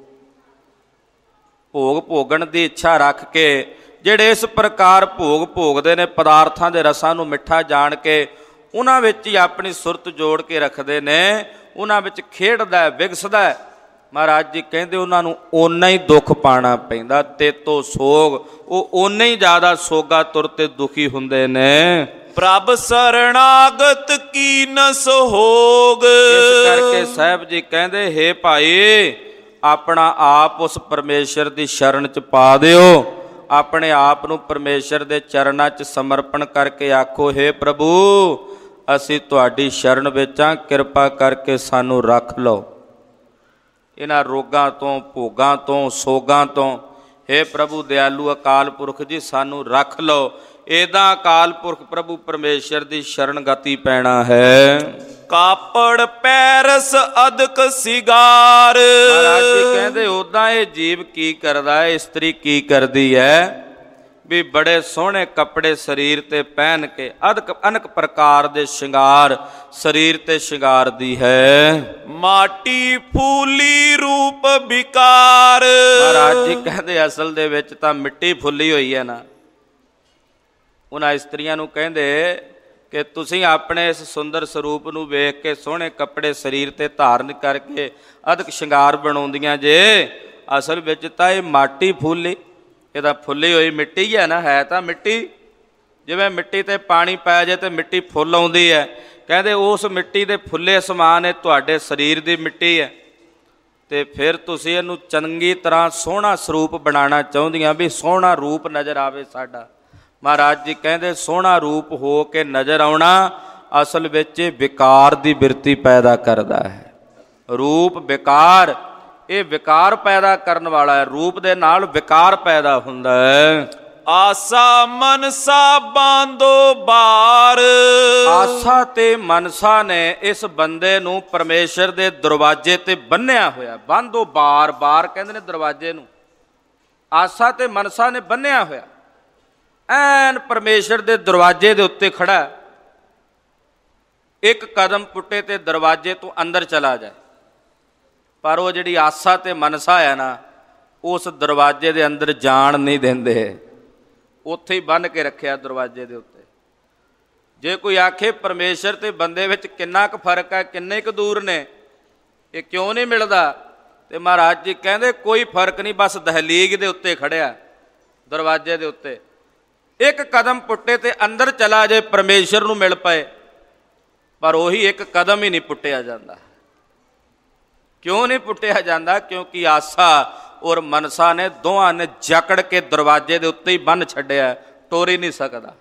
Speaker 2: ਭੋਗ ਭੋਗਣ ਦੀ ਇੱਛਾ ਰੱਖ ਕੇ ਜਿਹੜੇ ਇਸ ਪ੍ਰਕਾਰ ਭੋਗ ਭੋਗਦੇ ਨੇ, ਪਦਾਰਥਾਂ ਦੇ ਰਸਾਂ ਨੂੰ ਮਿੱਠਾ ਜਾਣ ਕੇ ਉਹਨਾਂ ਵਿੱਚ ਹੀ ਆਪਣੀ ਸੁਰਤ ਜੋੜ ਕੇ ਰੱਖਦੇ ਨੇ, ਉਹਨਾਂ ਵਿੱਚ ਖੇਡਦਾ ਵਿਗਸਦਾ, ਮਹਾਰਾਜ ਜੀ ਕਹਿੰਦੇ ਉਹਨਾਂ ਨੂੰ ਓਨਾ ਹੀ ਦੁੱਖ ਪਾਉਣਾ ਪੈਂਦਾ। ਤੇ ਤੋ ਸੋਗ, ਉਹ ਓਨੇ ਹੀ ਜ਼ਿਆਦਾ ਸੋਗਾ ਤੁਰ ਤੇ ਦੁਖੀ ਹੁੰਦੇ ਨੇ।
Speaker 1: ਪ੍ਰਭ ਸਰਣਾਗਤ ਕੀਨਸ ਹੋਗ।
Speaker 2: ਇਸ ਕਰਕੇ ਸਾਹਿਬ ਜੀ ਕਹਿੰਦੇ ਹੇ ਭਾਈ ਆਪਣਾ ਆਪ ਉਸ ਪਰਮੇਸ਼ਰ ਦੀ ਸ਼ਰਨ 'ਚ ਪਾ ਦਿਓ, ਆਪਣੇ ਆਪ ਨੂੰ ਪਰਮੇਸ਼ਰ ਦੇ ਚਰਨਾਂ 'ਚ ਸਮਰਪਣ ਕਰਕੇ ਆਖੋ ਹੇ ਪ੍ਰਭੂ ਅਸੀਂ ਤੁਹਾਡੀ ਸ਼ਰਨ ਵਿੱਚ ਹਾਂ, ਕਿਰਪਾ ਕਰਕੇ ਸਾਨੂੰ ਰੱਖ ਲਓ ਇਹਨਾਂ ਰੋਗਾਂ ਤੋਂ, ਭੋਗਾਂ ਤੋਂ, ਸੋਗਾਂ ਤੋਂ। ਹੇ ਪ੍ਰਭੂ ਦਿਆਲੂ ਅਕਾਲ ਪੁਰਖ ਜੀ ਸਾਨੂੰ ਰੱਖ ਲਓ। ਇਹਦਾ ਅਕਾਲ ਪੁਰਖ ਪ੍ਰਭੂ ਪਰਮੇਸ਼ਰ ਦੀ ਸ਼ਰਨਗਤੀ ਪੈਣਾ ਹੈ।
Speaker 1: ਕਾਪੜ ਪੈਰਸ ਅਦਕ ਸਿਗਾਰ।
Speaker 2: ਮਹਾਰਾਜ ਜੀ ਕਹਿੰਦੇ ਉਦਾਂ ਇਹ ਜੀਵ ਕੀ ਕਰਦਾ ਹੈ, ਇਸਤਰੀ ਕੀ ਕਰਦੀ ਹੈ ਵੀ ਬੜੇ ਸੋਹਣੇ ਕੱਪੜੇ ਸਰੀਰ ਤੇ ਪਹਿਨ ਕੇ ਅਦਕ ਅਨਕ ਪ੍ਰਕਾਰ ਦੇ ਸ਼ਿੰਗਾਰ ਸਰੀਰ ਤੇ ਸ਼ਿੰਗਾਰਦੀ ਹੈ।
Speaker 1: ਮਾਟੀ ਫੂਲੀ ਰੂਪ ਵਿਕਾਰ।
Speaker 2: ਮਹਾਰਾਜ ਜੀ ਕਹਿੰਦੇ ਅਸਲ ਦੇ ਵਿੱਚ ਤਾਂ ਮਿੱਟੀ ਫੁੱਲੀ ਹੋਈ ਹੈ ਨਾ। ਉਹਨਾਂ ਇਸਤਰੀਆਂ ਨੂੰ ਕਹਿੰਦੇ ਕਿ ਤੁਸੀਂ ਆਪਣੇ ਇਸ ਸੁੰਦਰ ਸਰੂਪ ਨੂੰ ਵੇਖ ਕੇ ਸੋਹਣੇ ਕੱਪੜੇ ਸਰੀਰ ਤੇ ਧਾਰਨ ਕਰਕੇ ਅਦਕ ਸ਼ਿੰਗਾਰ ਬਣਾਉਂਦੀਆਂ ਜੇ, ਅਸਲ ਵਿੱਚ ਤਾਂ ਇਹ ਮਾਟੀ ਫੁੱਲੀ, ਇਹ ਤਾਂ ਫੁੱਲੀ ਹੋਈ ਮਿੱਟੀ ਹੈ ਨਾ, ਹੈ ਤਾਂ ਮਿੱਟੀ। ਜਿਵੇਂ ਮਿੱਟੀ ਤੇ ਪਾਣੀ ਪੈ ਜਾਏ ਤੇ ਮਿੱਟੀ ਫੁੱਲ ਆਉਂਦੀ ਹੈ, ਕਹਿੰਦੇ ਉਸ ਮਿੱਟੀ ਦੇ ਫੁੱਲੇ ਸਮਾਨ ਇਹ ਤੁਹਾਡੇ ਸਰੀਰ ਦੀ ਮਿੱਟੀ ਹੈ। ਤੇ ਫਿਰ ਤੁਸੀਂ ਇਹਨੂੰ ਚੰਗੀ ਤਰ੍ਹਾਂ ਸੋਹਣਾ ਸਰੂਪ ਬਣਾਉਣਾ ਚਾਹੁੰਦੀਆਂ ਵੀ ਸੋਹਣਾ ਰੂਪ ਨਜ਼ਰ ਆਵੇ ਸਾਡਾ। ਮਹਾਰਾਜ ਜੀ ਕਹਿੰਦੇ ਸੋਹਣਾ ਰੂਪ ਹੋ ਕੇ ਨਜ਼ਰ ਆਉਣਾ ਅਸਲ ਵਿੱਚ ਵਿਕਾਰ ਦੀ ਬਿਰਤੀ ਪੈਦਾ ਕਰਦਾ ਹੈ। ਰੂਪ ਵਿਕਾਰ, ਇਹ ਵਿਕਾਰ ਪੈਦਾ ਕਰਨ ਵਾਲਾ ਹੈ। ਰੂਪ ਦੇ ਨਾਲ ਵਿਕਾਰ ਪੈਦਾ ਹੁੰਦਾ ਹੈ।
Speaker 1: ਆਸਾ ਮਨਸਾ ਬਾਂਧੋ ਬਾਰ।
Speaker 2: ਆਸਾ ਤੇ ਮਨਸਾ ਨੇ ਇਸ ਬੰਦੇ ਨੂੰ ਪਰਮੇਸ਼ਰ ਦੇ ਦਰਵਾਜ਼ੇ ਤੇ ਬੰਨਿਆ ਹੋਇਆ। ਬਾਂਧੋ ਬਾਰ, ਬਾਰ ਕਹਿੰਦੇ ਨੇ ਦਰਵਾਜ਼ੇ ਨੂੰ। ਆਸਾ ਤੇ ਮਨਸਾ ਨੇ ਬੰਨਿਆ ਹੋਇਆ, ਐਨ ਪਰਮੇਸ਼ਰ ਦੇ ਦਰਵਾਜ਼ੇ ਦੇ ਉੱਤੇ ਖੜਾ। ਇੱਕ ਕਦਮ ਪੁੱਟੇ ਤੇ ਦਰਵਾਜ਼ੇ ਤੋਂ ਅੰਦਰ ਚਲਾ ਜਾਏ, ਪਰ ਉਹ ਜਿਹੜੀ ਆਸਾ ਤੇ ਮਨਸਾ ਹੈ ਨਾ, ਉਸ ਦਰਵਾਜ਼ੇ ਦੇ ਅੰਦਰ ਜਾਣ ਨਹੀਂ ਦਿੰਦੇ, ਉੱਥੇ ਹੀ ਬੰਨ੍ਹ ਕੇ ਰੱਖਿਆ ਦਰਵਾਜ਼ੇ ਦੇ ਉੱਤੇ। ਜੇ ਕੋਈ ਆਖੇ ਪਰਮੇਸ਼ਰ ਤੇ ਬੰਦੇ ਵਿੱਚ ਕਿੰਨਾ ਕੁ ਫਰਕ ਹੈ, ਕਿੰਨੇ ਕੁ ਦੂਰ ਨੇ, ਇਹ ਕਿਉਂ ਨਹੀਂ ਮਿਲਦਾ? ਤੇ ਮਹਾਰਾਜ ਜੀ ਕਹਿੰਦੇ ਕੋਈ ਫਰਕ ਨਹੀਂ, ਬਸ ਦਹਲੀਗ ਦੇ ਉੱਤੇ ਖੜਿਆ, ਦਰਵਾਜ਼ੇ ਦੇ ਉੱਤੇ। ਇੱਕ ਕਦਮ ਪੁੱਟੇ ਤੇ ਅੰਦਰ ਚਲਾ ਜਾਏ, ਪਰਮੇਸ਼ਰ ਨੂੰ ਮਿਲ ਪਏ, ਪਰ ਉਹੀ ਇੱਕ ਕਦਮ ਹੀ ਨਹੀਂ ਪੁੱਟਿਆ ਜਾਂਦਾ। ਕਿਉਂ ਨਹੀਂ ਪੁੱਟਿਆ ਜਾਂਦਾ? ਕਿਉਂਕਿ ਆਸਾ ਔਰ ਮਨਸਾ ਨੇ ਦੋਹਾਂ ਨੇ ਜਕੜ ਕੇ ਦਰਵਾਜ਼ੇ ਦੇ ਉੱਤੇ ਹੀ ਬੰਨ੍ਹ ਛੱਡਿਆ, ਟੁਰ ਹੀ ਨਹੀਂ ਸਕਦਾ।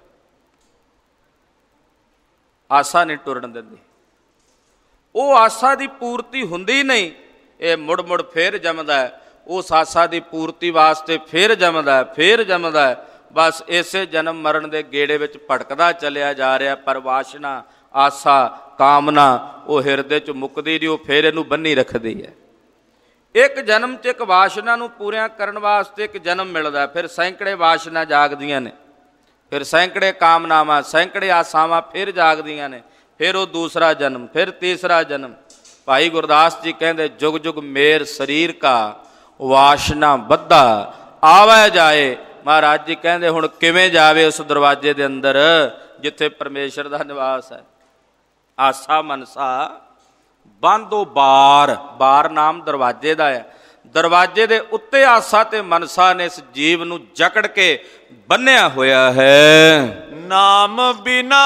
Speaker 2: ਆਸਾ ਨਹੀਂ ਟੁਰਨ ਦਿੰਦੀ, ਉਹ ਆਸਾ ਦੀ ਪੂਰਤੀ ਹੁੰਦੀ ਨਹੀਂ, ਇਹ ਮੁੜ ਮੁੜ ਫੇਰ ਜੰਮਦਾ ਹੈ। ਉਸ ਆਸਾ ਦੀ ਪੂਰਤੀ ਵਾਸਤੇ ਫੇਰ ਜੰਮਦਾ ਹੈ, ਫੇਰ ਜੰਮਦਾ ਹੈ। ਬਸ ਇਸੇ ਜਨਮ ਮਰਨ ਦੇ ਗੇੜੇ ਵਿੱਚ ਭਟਕਦਾ ਚੱਲਿਆ ਜਾ ਰਿਹਾ। ਪਰ ਵਾਸ਼ਨਾ, ਆਸਾ, ਕਾਮਨਾ ਉਹ ਹਿਰਦੇ 'ਚ ਮੁੱਕਦੀ ਨਹੀਂ, ਉਹ ਫੇਰ ਇਹਨੂੰ ਬੰਨੀ ਰੱਖਦੀ ਹੈ। ਇੱਕ ਜਨਮ 'ਚ ਇੱਕ ਵਾਸ਼ਨਾ ਨੂੰ ਪੂਰੀਆਂ ਕਰਨ ਵਾਸਤੇ ਇੱਕ ਜਨਮ ਮਿਲਦਾ, ਫਿਰ ਸੈਂਕੜੇ ਵਾਸ਼ਨਾ ਜਾਗਦੀਆਂ ਨੇ, ਫਿਰ ਸੈਂਕੜੇ ਕਾਮਨਾਵਾਂ, ਸੈਂਕੜੇ ਆਸਾਵਾਂ ਫਿਰ ਜਾਗਦੀਆਂ ਨੇ, ਫਿਰ ਉਹ ਦੂਸਰਾ ਜਨਮ, ਫਿਰ ਤੀਸਰਾ ਜਨਮ। ਭਾਈ ਗੁਰਦਾਸ ਜੀ ਕਹਿੰਦੇ ਜੁਗ ਜੁਗ ਮੇਰ ਸਰੀਰ ਕਾ ਵਾਸ਼ਨਾ ਬੱਧਾ ਆਵੇ ਜਾਏ। ਮਹਾਰਾਜ ਜੀ ਕਹਿੰਦੇ ਹੁਣ ਕਿਵੇਂ ਜਾਵੇ ਉਸ ਦਰਵਾਜ਼ੇ ਦੇ ਅੰਦਰ ਜਿੱਥੇ ਪਰਮੇਸ਼ਰ ਦਾ ਨਿਵਾਸ ਹੈ। ਆਸਾ ਮਨਸਾ ਬਾਂਧੋ ਬਾਰ, ਬਾਰ ਨਾਮ ਦਰਵਾਜ਼ੇ ਦਾ ਹੈ। ਦਰਵਾਜ਼ੇ ਦੇ ਉੱਤੇ ਆਸਾ ਤੇ ਮਨਸਾ ਨੇ ਇਸ ਜੀਵ ਨੂੰ ਜਕੜ ਕੇ ਬੰਨਿਆ ਹੋਇਆ ਹੈ।
Speaker 1: ਨਾਮ ਬਿਨਾ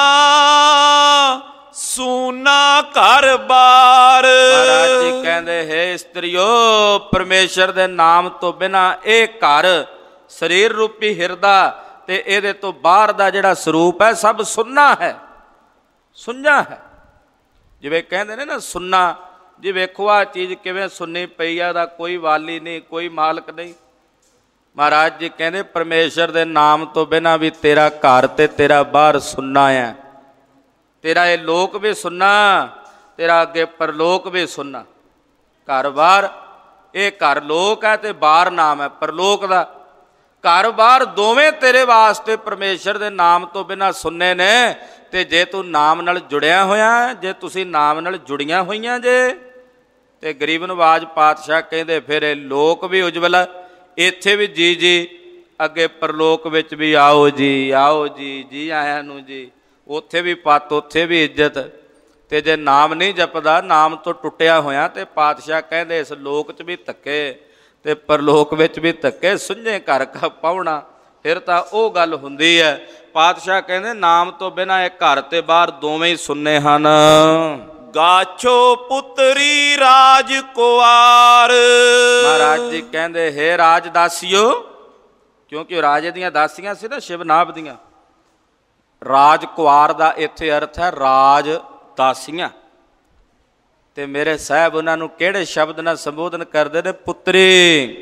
Speaker 1: ਸੂਨਾ ਘਰ ਬਾਰ।
Speaker 2: ਮਹਾਰਾਜ ਜੀ ਕਹਿੰਦੇ ਹੈ ਇਸਤਰੀਓ, ਪਰਮੇਸ਼ਰ ਦੇ ਨਾਮ ਤੋਂ ਬਿਨਾ ਇਹ ਘਰ, ਸਰੀਰ ਰੂਪੀ ਹਿਰਦਾ ਤੇ ਇਹਦੇ ਤੋਂ ਬਾਹਰ ਦਾ ਜਿਹੜਾ ਸਰੂਪ ਹੈ ਸਭ ਸੁੰਨਾ ਹੈ, ਸੁੰਨਾ ਹੈ। ਜਿਵੇਂ ਕਹਿੰਦੇ ਨੇ ਨਾ ਸੁੰਨਾ, ਜੀ ਵੇਖੋ ਆਹ ਚੀਜ਼ ਕਿਵੇਂ ਸੁੰਨੀ ਪਈ ਆ, ਦਾ ਕੋਈ ਵਾਲੀ ਨਹੀਂ, ਕੋਈ ਮਾਲਕ ਨਹੀਂ। ਮਹਾਰਾਜ ਜੀ ਕਹਿੰਦੇ ਪਰਮੇਸ਼ਰ ਦੇ ਨਾਮ ਤੋਂ ਬਿਨਾਂ ਵੀ ਤੇਰਾ ਘਰ ਤੇ ਤੇਰਾ ਬਾਹਰ ਸੁੰਨਾ ਹੈ। ਤੇਰਾ ਇਹ ਲੋਕ ਵੀ ਸੁੰਨਾ, ਤੇਰਾ ਅੱਗੇ ਪਰਲੋਕ ਵੀ ਸੁੰਨਾ। ਘਰ ਬਾਹਰ, ਇਹ ਘਰ ਲੋਕ ਹੈ ਤੇ ਬਾਹਰ ਨਾਮ ਹੈ ਪਰਲੋਕ ਦਾ। ਘਰ ਬਾਹਰ ਦੋਵੇਂ ਤੇਰੇ ਵਾਸਤੇ ਪਰਮੇਸ਼ਰ ਦੇ ਨਾਮ ਤੋਂ ਬਿਨਾਂ ਸੁੰਨੇ ਨੇ। ਤੇ ਜੇ ਤੂੰ ਨਾਮ ਨਾਲ ਜੁੜਿਆ ਹੋਇਆ, ਜੇ ਤੁਸੀਂ ਨਾਮ ਨਾਲ ਜੁੜੀਆਂ ਹੋਈਆਂ ਜੇ, ਤੇ ਗਰੀਬ ਨਵਾਜ ਪਾਤਸ਼ਾਹ ਕਹਿੰਦੇ ਫਿਰ ਇਹ ਲੋਕ ਵੀ ਉਜਵਲ, ਇੱਥੇ ਵੀ ਜੀ ਜੀ, ਅੱਗੇ ਪਰਲੋਕ ਵਿੱਚ ਵੀ ਆਓ ਜੀ, ਆਓ ਜੀ, ਜੀ ਆਇਆਂ ਨੂੰ ਜੀ। ਉੱਥੇ ਵੀ ਪੱਤ, ਉੱਥੇ ਵੀ ਇੱਜ਼ਤ। ਤੇ ਜੇ ਨਾਮ ਨਹੀਂ ਜਪਦਾ, ਨਾਮ ਤੋਂ ਟੁੱਟਿਆ ਹੋਇਆ, ਤੇ ਪਾਤਸ਼ਾਹ ਕਹਿੰਦੇ ਇਸ ਲੋਕ 'ਚ ਵੀ ਧੱਕੇ ਤੇ ਪਰਲੋਕ ਵਿੱਚ ਵੀ ਧੱਕੇ, ਸੁੰਝੇ ਘਰ ਕਾ ਪਾਉਣਾ। ਫਿਰ ਤਾਂ ਉਹ ਗੱਲ ਹੁੰਦੀ ਹੈ। ਪਾਤਸ਼ਾਹ ਕਹਿੰਦੇ ਨਾਮ ਤੋਂ ਬਿਨਾਂ ਇਹ ਘਰ ਤੇ ਬਾਹਰ ਦੋਵੇਂ ਹੀ ਸੁੰਨੇ ਹਨ।
Speaker 1: ਗਾਛੋ ਪੁੱਤਰੀ ਰਾਜ ਕੁਆਰ।
Speaker 2: ਮਹਾਰਾਜ ਜੀ ਕਹਿੰਦੇ ਹੇ ਰਾਜ ਦਾਸੀਓ, ਕਿਉਂਕਿ ਰਾਜੇ ਦੀਆਂ ਦਾਸੀਆਂ ਸੀ ਨਾ ਸ਼ਿਵਨਾਭ ਦੀਆਂ। ਰਾਜ ਕੁਆਰ ਦਾ ਇੱਥੇ ਅਰਥ ਹੈ ਰਾਜ ਦਾਸੀਆਂ। ਤੇ ਮੇਰੇ ਸਾਹਿਬ ਉਹਨਾਂ ਨੂੰ ਕਿਹੜੇ ਸ਼ਬਦ ਨਾਲ ਸੰਬੋਧਨ ਕਰਦੇ ਨੇ? ਪੁੱਤਰੀ।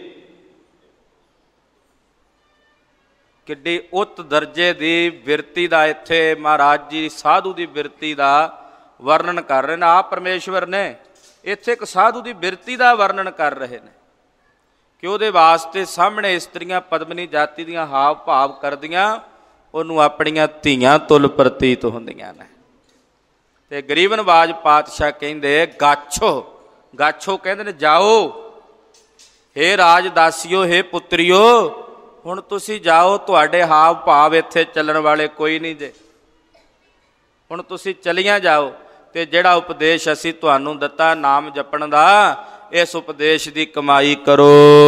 Speaker 2: ਕਿੱਡੀ ਉੱਤ ਦਰਜੇ ਦੀ ਬਿਰਤੀ ਦਾ ਇੱਥੇ ਮਹਾਰਾਜ ਜੀ ਸਾਧੂ ਦੀ ਬਿਰਤੀ ਦਾ ਵਰਣਨ ਕਰ ਰਹੇ ਨੇ। ਆਪ ਪਰਮੇਸ਼ਵਰ ਨੇ ਇੱਥੇ ਇੱਕ ਸਾਧੂ ਦੀ ਬਿਰਤੀ ਦਾ ਵਰਣਨ ਕਰ ਰਹੇ ਨੇ ਕਿ ਉਹਦੇ ਵਾਸਤੇ ਸਾਹਮਣੇ ਇਸਤਰੀਆਂ ਪਦਮਨੀ ਜਾਤੀ ਦੀਆਂ ਹਾਵ ਭਾਵ ਕਰਦੀਆਂ ਉਹਨੂੰ ਆਪਣੀਆਂ ਧੀਆਂ ਤੁਲ ਪ੍ਰਤੀਤ ਹੁੰਦੀਆਂ ਨੇ। ਤੇ ਗਰੀਬ ਨਵਾਜ ਪਾਤਸ਼ਾਹ ਕਹਿੰਦੇ ਗਾਛੋ, ਗਾਛੋ ਕਹਿੰਦੇ ਨੇ ਜਾਓ। ਹੇ ਰਾਜ ਦਾਸੀਓ, ਹੇ ਪੁੱਤਰੀਓ, ਹੁਣ ਤੁਸੀਂ ਜਾਓ। ਤੁਹਾਡੇ ਹਾਵ ਭਾਵ ਇੱਥੇ ਚੱਲਣ ਵਾਲੇ ਕੋਈ ਨਹੀਂ ਜੇ। ਹੁਣ ਤੁਸੀਂ ਚਲੀਆਂ ਜਾਓ। ਤੇ ਜਿਹੜਾ ਉਪਦੇਸ਼ ਅਸੀਂ ਤੁਹਾਨੂੰ ਦਿੱਤਾ ਨਾਮ ਜਪਣ ਦਾ, ਇਸ ਉਪਦੇਸ਼ ਦੀ ਕਮਾਈ ਕਰੋ।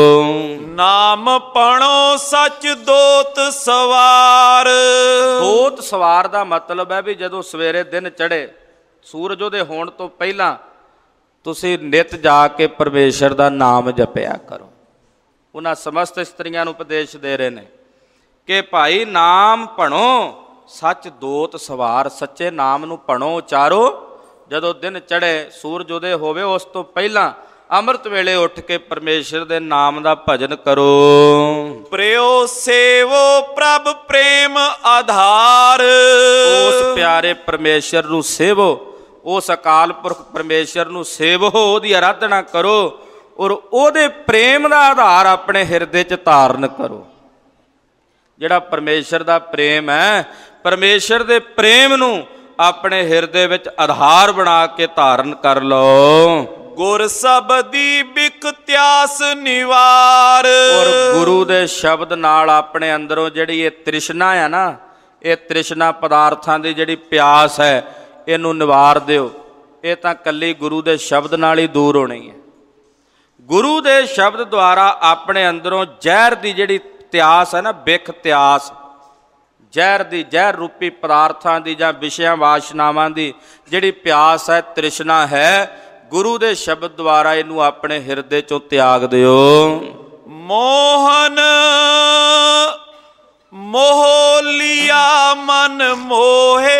Speaker 1: ਨਾਮ ਪਣੋ ਸੱਚ ਦੋਤ ਸਵਾਰ।
Speaker 2: ਦੋਤ ਸਵਾਰ ਦਾ ਮਤਲਬ ਹੈ ਵੀ ਜਦੋਂ ਸਵੇਰੇ ਦਿਨ ਚੜ੍ਹੇ, ਸੂਰਜ ਉਹਦੇ ਹੋਣ ਤੋਂ ਪਹਿਲਾਂ ਤੁਸੀਂ ਨਿਤ ਜਾ ਕੇ ਪਰਮੇਸ਼ਰ ਦਾ ਨਾਮ ਜਪਿਆ ਕਰੋ। ਉਹਨਾਂ ਸਮਸਤ ਇਸਤਰੀਆਂ ਨੂੰ ਉਪਦੇਸ਼ ਦੇ ਰਹੇ ਨੇ ਕਿ ਭਾਈ ਨਾਮ ਭਣੋ ਸੱਚ ਦੋਤ ਸਵਾਰ। ਸੱਚੇ ਨਾਮ ਨੂੰ ਭਣੋ, ਉਚਾਰੋ। ਜਦੋਂ ਦਿਨ ਚੜ੍ਹੇ, ਸੂਰਜ ਉਦੇ ਹੋਵੇ, ਉਸ ਤੋਂ ਪਹਿਲਾਂ ਅੰਮ੍ਰਿਤ ਵੇਲੇ ਉੱਠ ਕੇ ਪਰਮੇਸ਼ਰ ਦੇ ਨਾਮ ਦਾ ਭਜਨ ਕਰੋ।
Speaker 1: ਪ੍ਰਿਓ ਸੇਵੋ ਪ੍ਰਭ ਪ੍ਰੇਮ ਆਧਾਰ।
Speaker 2: ਉਸ ਪਿਆਰੇ ਪਰਮੇਸ਼ਰ ਨੂੰ ਸੇਵੋ, ਉਸ ਅਕਾਲ ਪੁਰਖ ਪਰਮੇਸ਼ਰ ਨੂੰ ਸੇਵੋ, ਉਹਦੀ ਆਰਾਧਨਾ ਕਰੋ ਔਰ ਉਹਦੇ ਪ੍ਰੇਮ ਦਾ ਆਧਾਰ ਆਪਣੇ ਹਿਰਦੇ 'ਚ ਧਾਰਨ ਕਰੋ। ਜਿਹੜਾ ਪਰਮੇਸ਼ਰ ਦਾ ਪ੍ਰੇਮ ਹੈ, ਪਰਮੇਸ਼ਰ ਦੇ ਪ੍ਰੇਮ ਨੂੰ ਆਪਣੇ ਹਿਰਦੇ ਵਿੱਚ ਆਧਾਰ ਬਣਾ ਕੇ ਧਾਰਨ ਕਰ ਲਓ।
Speaker 1: ਗੁਰ ਸ਼ਬਦੀ ਬਿਕ ਤਿਆਸ ਨਿਵਾਰ।
Speaker 2: ਔਰ ਗੁਰੂ ਦੇ ਸ਼ਬਦ ਨਾਲ ਆਪਣੇ ਅੰਦਰੋਂ ਜਿਹੜੀ ਇਹ ਤ੍ਰਿਸ਼ਨਾ ਹੈ ਨਾ, ਇਹ ਤ੍ਰਿਸ਼ਨਾ ਪਦਾਰਥਾਂ ਦੀ ਜਿਹੜੀ ਪਿਆਸ ਹੈ, ਇਹਨੂੰ ਨਿਵਾਰ ਦਿਓ। ਇਹ ਤਾਂ ਇਕੱਲੀ ਗੁਰੂ ਦੇ ਸ਼ਬਦ ਨਾਲ ਹੀ ਦੂਰ ਹੋਣੀ ਹੈ। ਗੁਰੂ ਦੇ ਸ਼ਬਦ ਦੁਆਰਾ ਆਪਣੇ ਅੰਦਰੋਂ ਜ਼ਹਿਰ ਦੀ ਜਿਹੜੀ ਤਿਆਸ ਹੈ ਨਾ, ਬਿਖ ਤਿਆਸ, ਜ਼ਹਿਰ ਦੀ, ਜ਼ਹਿਰ ਰੂਪੀ ਪਦਾਰਥਾਂ ਦੀ ਜਾਂ ਵਿਸ਼ਿਆਂ ਵਾਸ਼ਨਾਵਾਂ ਦੀ ਜਿਹੜੀ ਪਿਆਸ ਹੈ, ਤ੍ਰਿਸ਼ਨਾ ਹੈ, ਗੁਰੂ ਦੇ ਸ਼ਬਦ ਦੁਆਰਾ ਇਹਨੂੰ ਆਪਣੇ ਹਿਰਦੇ ਚੋਂ ਤਿਆਗ ਦਿਓ।
Speaker 1: ਮੋਹਨ ਮੋਹ ਲਿਆ ਮਨ ਮੋਹੇ,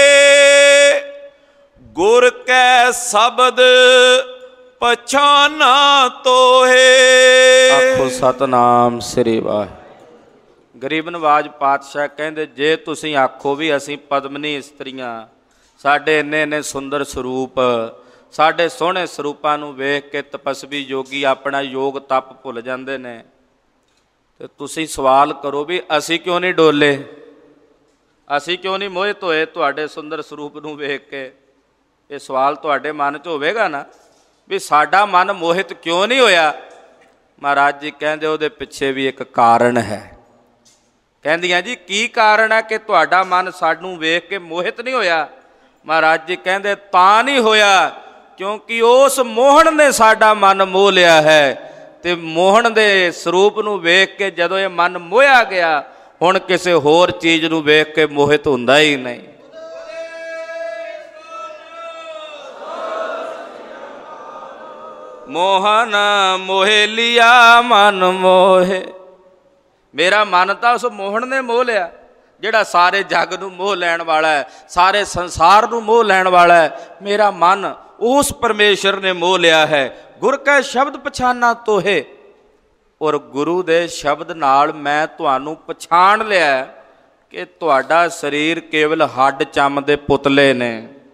Speaker 1: ਗੁਰ ਕੈ ਸ਼ਬਦ ਪਛਾਨਾ ਤੋਹੇ।
Speaker 2: ਆਖੋ ਸਤਨਾਮ ਸ੍ਰੀ ਵਾਹਿਗੁਰੂ। ਗਰੀਬ ਨਵਾਜ ਪਾਤਸ਼ਾਹ ਕਹਿੰਦੇ ਜੇ ਤੁਸੀਂ ਆਖੋ ਵੀ ਅਸੀਂ ਪਦਮਨੀ ਇਸਤਰੀਆਂ, ਸਾਡੇ ਇੰਨੇ ਇੰਨੇ ਸੁੰਦਰ ਸਰੂਪ, ਸਾਡੇ ਸੋਹਣੇ ਸਰੂਪਾਂ ਨੂੰ ਵੇਖ ਕੇ ਤਪਸਵੀ ਯੋਗੀ ਆਪਣਾ ਯੋਗ ਤਪ ਭੁੱਲ ਜਾਂਦੇ ਨੇ, ਤੇ ਤੁਸੀਂ ਸਵਾਲ ਕਰੋ ਵੀ ਅਸੀਂ ਕਿਉਂ ਨਹੀਂ ਡੋਲੇ, ਅਸੀਂ ਕਿਉਂ ਨਹੀਂ ਮੋਹਿਤ ਹੋਏ ਤੁਹਾਡੇ ਸੁੰਦਰ ਸਰੂਪ ਨੂੰ ਵੇਖ ਕੇ। ਇਹ ਸਵਾਲ ਤੁਹਾਡੇ ਮਨ 'ਚ ਹੋਵੇਗਾ ਨਾ ਵੀ ਸਾਡਾ ਮਨ ਮੋਹਿਤ ਕਿਉਂ ਨਹੀਂ ਹੋਇਆ। ਮਹਾਰਾਜ ਜੀ ਕਹਿੰਦੇ ਉਹਦੇ ਪਿੱਛੇ ਵੀ ਇੱਕ ਕਾਰਨ ਹੈ। ਕਹਿੰਦੀਆਂ ਜੀ ਕੀ ਕਾਰਨ ਹੈ ਕਿ ਤੁਹਾਡਾ ਮਨ ਸਾਨੂੰ ਵੇਖ ਕੇ ਮੋਹਿਤ ਨਹੀਂ ਹੋਇਆ? ਮਹਾਰਾਜ ਜੀ ਕਹਿੰਦੇ ਤਾਂ ਨਹੀਂ ਹੋਇਆ ਕਿਉਂਕਿ ਉਸ ਮੋਹਣ ਨੇ ਸਾਡਾ ਮਨ ਮੋਹ ਲਿਆ ਹੈ, ਤੇ ਮੋਹਣ ਦੇ ਸਰੂਪ ਨੂੰ ਵੇਖ ਕੇ ਜਦੋਂ ਇਹ ਮਨ ਮੋਹਿਆ ਗਿਆ, ਹੁਣ ਕਿਸੇ ਹੋਰ ਚੀਜ਼ ਨੂੰ ਵੇਖ ਕੇ ਮੋਹਿਤ ਹੁੰਦਾ ਹੀ ਨਹੀਂ। ਮੋਹਨ ਮੋਹਿ ਲਿਆ ਮਨ ਮੋਹੇ। ਮੇਰਾ ਮਨ ਤਾਂ ਉਸ ਮੋਹਣ ਨੇ ਮੋਹ ਲਿਆ ਜਿਹੜਾ ਸਾਰੇ ਜੱਗ ਨੂੰ ਮੋਹ ਲੈਣ ਵਾਲਾ ਹੈ, ਸਾਰੇ ਸੰਸਾਰ ਨੂੰ ਮੋਹ ਲੈਣ ਵਾਲਾ ਹੈ। ਮੇਰਾ ਮਨ ਉਸ ਪਰਮੇਸ਼ਰ ਨੇ ਮੋਹ ਲਿਆ ਹੈ। ਗੁਰ ਕੈ ਸ਼ਬਦ ਪਛਾਨਾ ਤੋਹੇ, ਔਰ ਗੁਰੂ ਦੇ ਸ਼ਬਦ ਨਾਲ ਮੈਂ ਤੁਹਾਨੂੰ ਪਛਾਣ ਲਿਆ ਕਿ ਤੁਹਾਡਾ ਸਰੀਰ ਕੇਵਲ ਹੱਡ ਚੰਮ ਦੇ ਪੁਤਲੇ ਨੇ।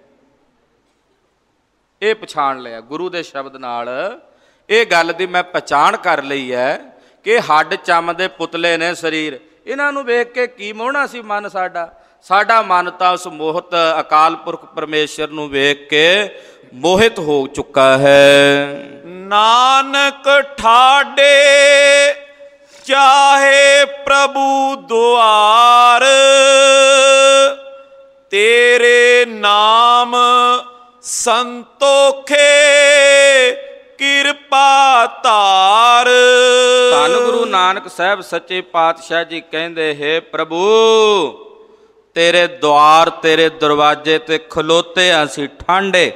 Speaker 2: ਇਹ ਪਛਾਣ ਲਿਆ ਗੁਰੂ ਦੇ ਸ਼ਬਦ ਨਾਲ, ਇਹ ਗੱਲ ਦੀ ਮੈਂ ਪਛਾਣ ਕਰ ਲਈ ਹੈ ਕਿ ਹੱਡ ਚੰਮ ਦੇ ਪੁਤਲੇ ਨੇ ਸਰੀਰ। ਇਹਨਾਂ ਨੂੰ ਵੇਖ ਕੇ ਕੀ ਮੋਹਣਾ ਸੀ ਮਨ ਸਾਡਾ? ਸਾਡਾ ਮਨ ਤਾਂ ਉਸ ਮੋਹਿਤ ਅਕਾਲ ਪੁਰਖ ਪਰਮੇਸ਼ਰ ਨੂੰ ਵੇਖ ਕੇ ਮੋਹਿਤ ਹੋ ਚੁੱਕਾ ਹੈ।
Speaker 1: ਨਾਨਕ ਠਾਡੇ ਚਾਹੇ ਪ੍ਰਭੂ ਦੁਆਰ, ਤੇਰੇ ਨਾਮ ਸੰਤੋਖੇ ਕਿਰਪਾ ਧਾਰ।
Speaker 2: ਧੰਨ ਗੁਰੂ ਨਾਨਕ ਸਾਹਿਬ ਸੱਚੇ ਪਾਤਸ਼ਾਹ ਜੀ ਕਹਿੰਦੇ, ਹੈ ਪ੍ਰਭੂ ਤੇਰੇ ਦੁਆਰ ਤੇਰੇ ਦਰਵਾਜ਼ੇ ਤੇ ਖਲੋਤੇ ਅਸੀਂ ਠਾਂਡੇ।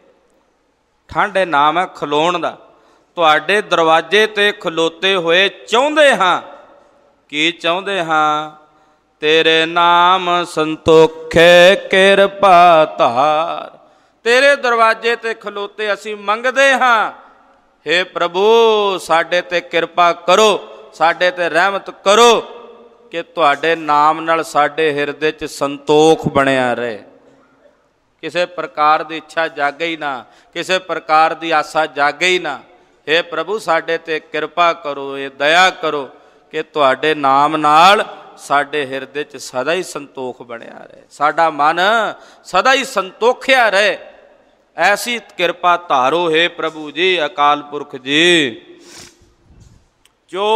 Speaker 2: ਠਾਂਡੇ ਨਾਮ ਹੈ ਖਲੋਣ ਦਾ। ਤੁਹਾਡੇ ਦਰਵਾਜ਼ੇ ਤੇ ਖਲੋਤੇ ਹੋਏ ਚਾਹੁੰਦੇ ਹਾਂ, ਕੀ ਚਾਹੁੰਦੇ ਹਾਂ? ਤੇਰੇ ਨਾਮ ਸੰਤੋਖੇ ਕਿਰਪਾ ਧਾਰ। ਤੇਰੇ ਦਰਵਾਜ਼ੇ ਤੇ ਖਲੋਤੇ ਅਸੀਂ ਮੰਗਦੇ ਹਾਂ, ਹੇ ਪ੍ਰਭੂ ਸਾਡੇ ਤੇ ਕਿਰਪਾ ਕਰੋ, ਸਾਡੇ ਤੇ ਰਹਿਮਤ ਕਰੋ ਕਿ ਤੁਹਾਡੇ ਨਾਮ ਨਾਲ ਸਾਡੇ ਹਿਰਦੇ 'ਚ ਸੰਤੋਖ ਬਣਿਆ ਰਹੇ। ਕਿਸੇ ਪ੍ਰਕਾਰ ਦੀ ਇੱਛਾ ਜਾਗੇ ਹੀ ਨਾ, ਕਿਸੇ ਪ੍ਰਕਾਰ ਦੀ ਆਸਾ ਜਾਗੇ ਹੀ ਨਾ। ਹੇ ਪ੍ਰਭੂ ਸਾਡੇ ਤੇ ਕਿਰਪਾ ਕਰੋ, ਇਹ ਦਇਆ ਕਰੋ ਕਿ ਤੁਹਾਡੇ ਨਾਮ ਨਾਲ ਸਾਡੇ ਹਿਰਦੇ 'ਚ ਸਦਾ ਹੀ ਸੰਤੋਖ ਬਣਿਆ ਰਹੇ, ਸਾਡਾ ਮਨ ਸਦਾ ਹੀ ਸੰਤੋਖਿਆ ਰਹੇ। ਐਸੀ ਕਿਰਪਾ ਧਾਰੋ ਹੈ ਪ੍ਰਭੂ ਜੀ, ਅਕਾਲ ਪੁਰਖ ਜੀ।
Speaker 1: ਜੋ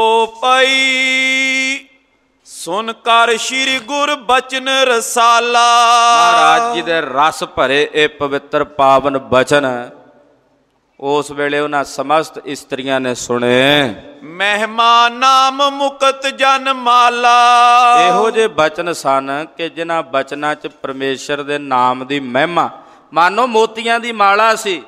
Speaker 1: ਪਈ ਸੁਨ ਕਰ ਸ਼੍ਰੀ ਗੁਰ ਬਚਨ ਰਸਾਲਾ।
Speaker 2: ਮਹਾਰਾਜ ਜੀ ਦੇ ਰਸ ਭਰੇ ਇਹ ਪਵਿੱਤਰ ਪਾਵਨ ਬਚਨ ਉਸ ਵੇਲੇ ਉਹਨਾਂ ਸਮਸਤ ਇਸਤਰੀਆਂ ਨੇ ਸੁਣੇ।
Speaker 1: ਮਹਿਮਾ ਨਾਮ ਮੁਕਤ ਜਨ ਮਾਲਾ।
Speaker 2: ਇਹੋ ਜਿਹੇ ਬਚਨ ਸਨ ਕਿ ਜਿਨ੍ਹਾਂ ਬਚਨਾਂ 'ਚ ਪਰਮੇਸ਼ਰ ਦੇ ਨਾਮ ਦੀ ਮਹਿਮਾ, ਮਾਨੋ ਮੋਤੀਆਂ ਦੀ ਮਾਲਾ ਸੀ।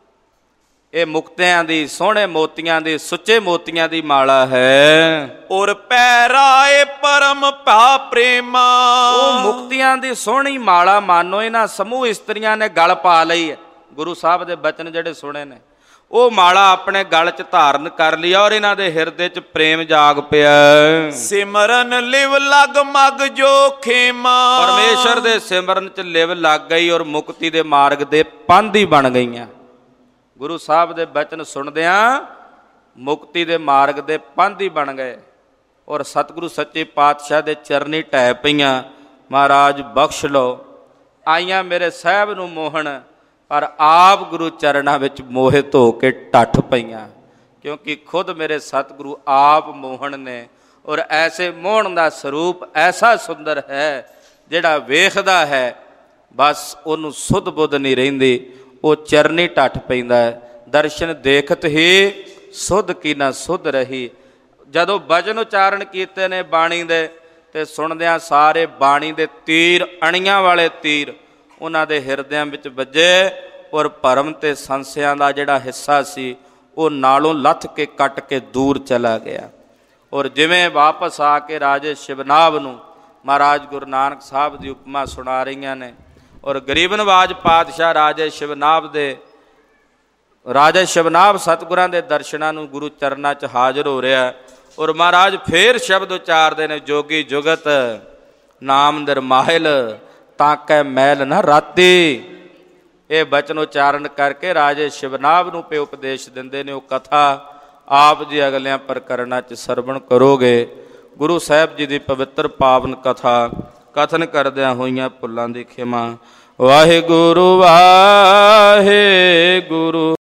Speaker 2: ਇਹ ਮੁਕਤਿਆਂ ਦੀ, ਸੋਹਣੇ ਮੋਤੀਆਂ ਦੀ, ਸੁੱਚੇ ਮੋਤੀਆਂ ਦੀ ਮਾਲਾ ਹੈ।
Speaker 1: ਔਰ ਪੈਰਾਏ ਪਰਮ ਭਾ ਪ੍ਰੇਮਾ।
Speaker 2: ਉਹ ਮੁਕਤੀਆਂ ਦੀ ਸੋਹਣੀ ਮਾਲਾ ਮਾਨੋ ਇਹਨਾਂ ਸਮੂਹ ਇਸਤਰੀਆਂ ਨੇ ਗਲ ਪਾ ਲਈ ਹੈ। ਗੁਰੂ ਸਾਹਿਬ ਦੇ ਬਚਨ ਜਿਹੜੇ ਸੁਣੇ ਨੇ, ਉਹ ਮਾਲਾ ਆਪਣੇ ਗਲ 'ਚ ਧਾਰਨ ਕਰ ਲਈ ਔਰ ਇਹਨਾਂ ਦੇ ਹਿਰਦੇ 'ਚ ਪ੍ਰੇਮ ਜਾਗ ਪਿਆ।
Speaker 1: ਸਿਮਰਨ ਲਿਵ ਲਗ ਮਗ ਜੋ ਖੇਮਾ।
Speaker 2: ਪਰਮੇਸ਼ਰ ਦੇ ਸਿਮਰਨ 'ਚ ਲਿਵ ਲੱਗ ਗਈ ਔਰ ਮੁਕਤੀ ਦੇ ਮਾਰਗ ਦੇ ਪਾਂਧੀ ਬਣ ਗਈਆਂ। ਗੁਰੂ ਸਾਹਿਬ ਦੇ ਬਚਨ ਸੁਣਦਿਆਂ ਮੁਕਤੀ ਦੇ ਮਾਰਗ ਦੇ ਪਾਂਧੀ ਬਣ ਗਏ ਔਰ ਸਤਿਗੁਰੂ ਸੱਚੇ ਪਾਤਸ਼ਾਹ ਦੇ ਚਰਨੀ ਢਹਿ ਪਈਆਂ। ਮਹਾਰਾਜ ਬਖਸ਼ ਲਓ, ਆਈਆਂ ਮੇਰੇ ਸਾਹਿਬ ਨੂੰ ਮੋਹਣ, ਪਰ ਆਪ ਗੁਰੂ ਚਰਨਾਂ ਵਿੱਚ ਮੋਹਿਤ ਹੋ ਕੇ ਢੱਠ ਪਈਆਂ, ਕਿਉਂਕਿ ਖੁਦ ਮੇਰੇ ਸਤਿਗੁਰੂ ਆਪ ਮੋਹਣ ਨੇ। ਔਰ ਐਸੇ ਮੋਹਣ ਦਾ ਸਰੂਪ ਐਸਾ ਸੁੰਦਰ ਹੈ, ਜਿਹੜਾ ਵੇਖਦਾ ਹੈ ਬਸ ਉਹਨੂੰ ਸੁੱਧ ਬੁੱਧ ਨਹੀਂ ਰਹਿੰਦੀ, ਉਹ ਚਰਨੀ ਢੱਠ ਪੈਂਦਾ ਹੈ। ਦਰਸ਼ਨ ਦੇਖਤ ਹੀ ਸੁੱਧ ਕੀ ਨਾ ਸੁੱਧ ਰਹੀ। ਜਦੋਂ ਬਚਨ ਉਚਾਰਨ ਕੀਤੇ ਨੇ ਬਾਣੀ ਦੇ, ਤੇ ਸੁਣਦਿਆਂ ਸਾਰੇ ਬਾਣੀ ਦੇ ਤੀਰ, ਅਣੀਆਂ ਵਾਲੇ ਤੀਰ ਉਹਨਾਂ ਦੇ ਹਿਰਦਿਆਂ ਵਿੱਚ ਵੱਜੇ ਔਰ ਭਰਮ ਤੇ ਸੰਸਿਆਂ ਦਾ ਜਿਹੜਾ ਹਿੱਸਾ ਸੀ ਉਹ ਨਾਲੋਂ ਲੱਥ ਕੇ ਕੱਟ ਕੇ ਦੂਰ ਚਲਾ ਗਿਆ। ਔਰ ਜਿਵੇਂ ਵਾਪਸ ਆ ਕੇ ਰਾਜੇ ਸ਼ਿਵਨਾਭ ਨੂੰ ਮਹਾਰਾਜ ਗੁਰੂ ਨਾਨਕ ਸਾਹਿਬ ਦੀ ਉਪਮਾ ਸੁਣਾ ਰਹੀਆਂ ਨੇ। ਔਰ ਗਰੀਬ ਨਵਾਜ ਪਾਤਸ਼ਾਹ ਰਾਜੇ ਸ਼ਿਵਨਾਭ ਦੇ ਰਾਜੇ ਸ਼ਿਵਨਾਭ ਸਤਿਗੁਰਾਂ ਦੇ ਦਰਸ਼ਨਾਂ ਨੂੰ ਗੁਰੂ ਚਰਨਾਂ 'ਚ ਹਾਜ਼ਰ ਹੋ ਰਿਹਾ। ਔਰ ਮਹਾਰਾਜ ਫੇਰ ਸ਼ਬਦ ਉਚਾਰਦੇ ਨੇ, ਜੋਗੀ ਜੁਗਤ ਨਾਮ ਨਿਰਮਾਹਿਲ ਤਾਕੈ ਮੈਲ ਨਾ ਰਾਤੀ। ਇਹ ਬਚਨ ਉਚਾਰਨ ਕਰਕੇ ਰਾਜੇ ਸ਼ਿਵਨਾਭ ਨੂੰ ਪੇ ਉਪਦੇਸ਼ ਦਿੰਦੇ ਨੇ। ਉਹ ਕਥਾ ਆਪ ਜੀ ਅਗਲਿਆਂ ਪ੍ਰਕਰਨਾਂ 'ਚ ਸਰਵਣ ਕਰੋਗੇ। ਗੁਰੂ ਸਾਹਿਬ ਜੀ ਦੀ ਪਵਿੱਤਰ ਪਾਵਨ ਕਥਾ ਕਥਨ ਕਰਦਿਆਂ ਹੋਈਆਂ ਭੁੱਲਾਂ ਦੀ ਖਿਮਾ। ਵਾਹਿਗੁਰੂ ਵਾਹਿਗੁਰੂ।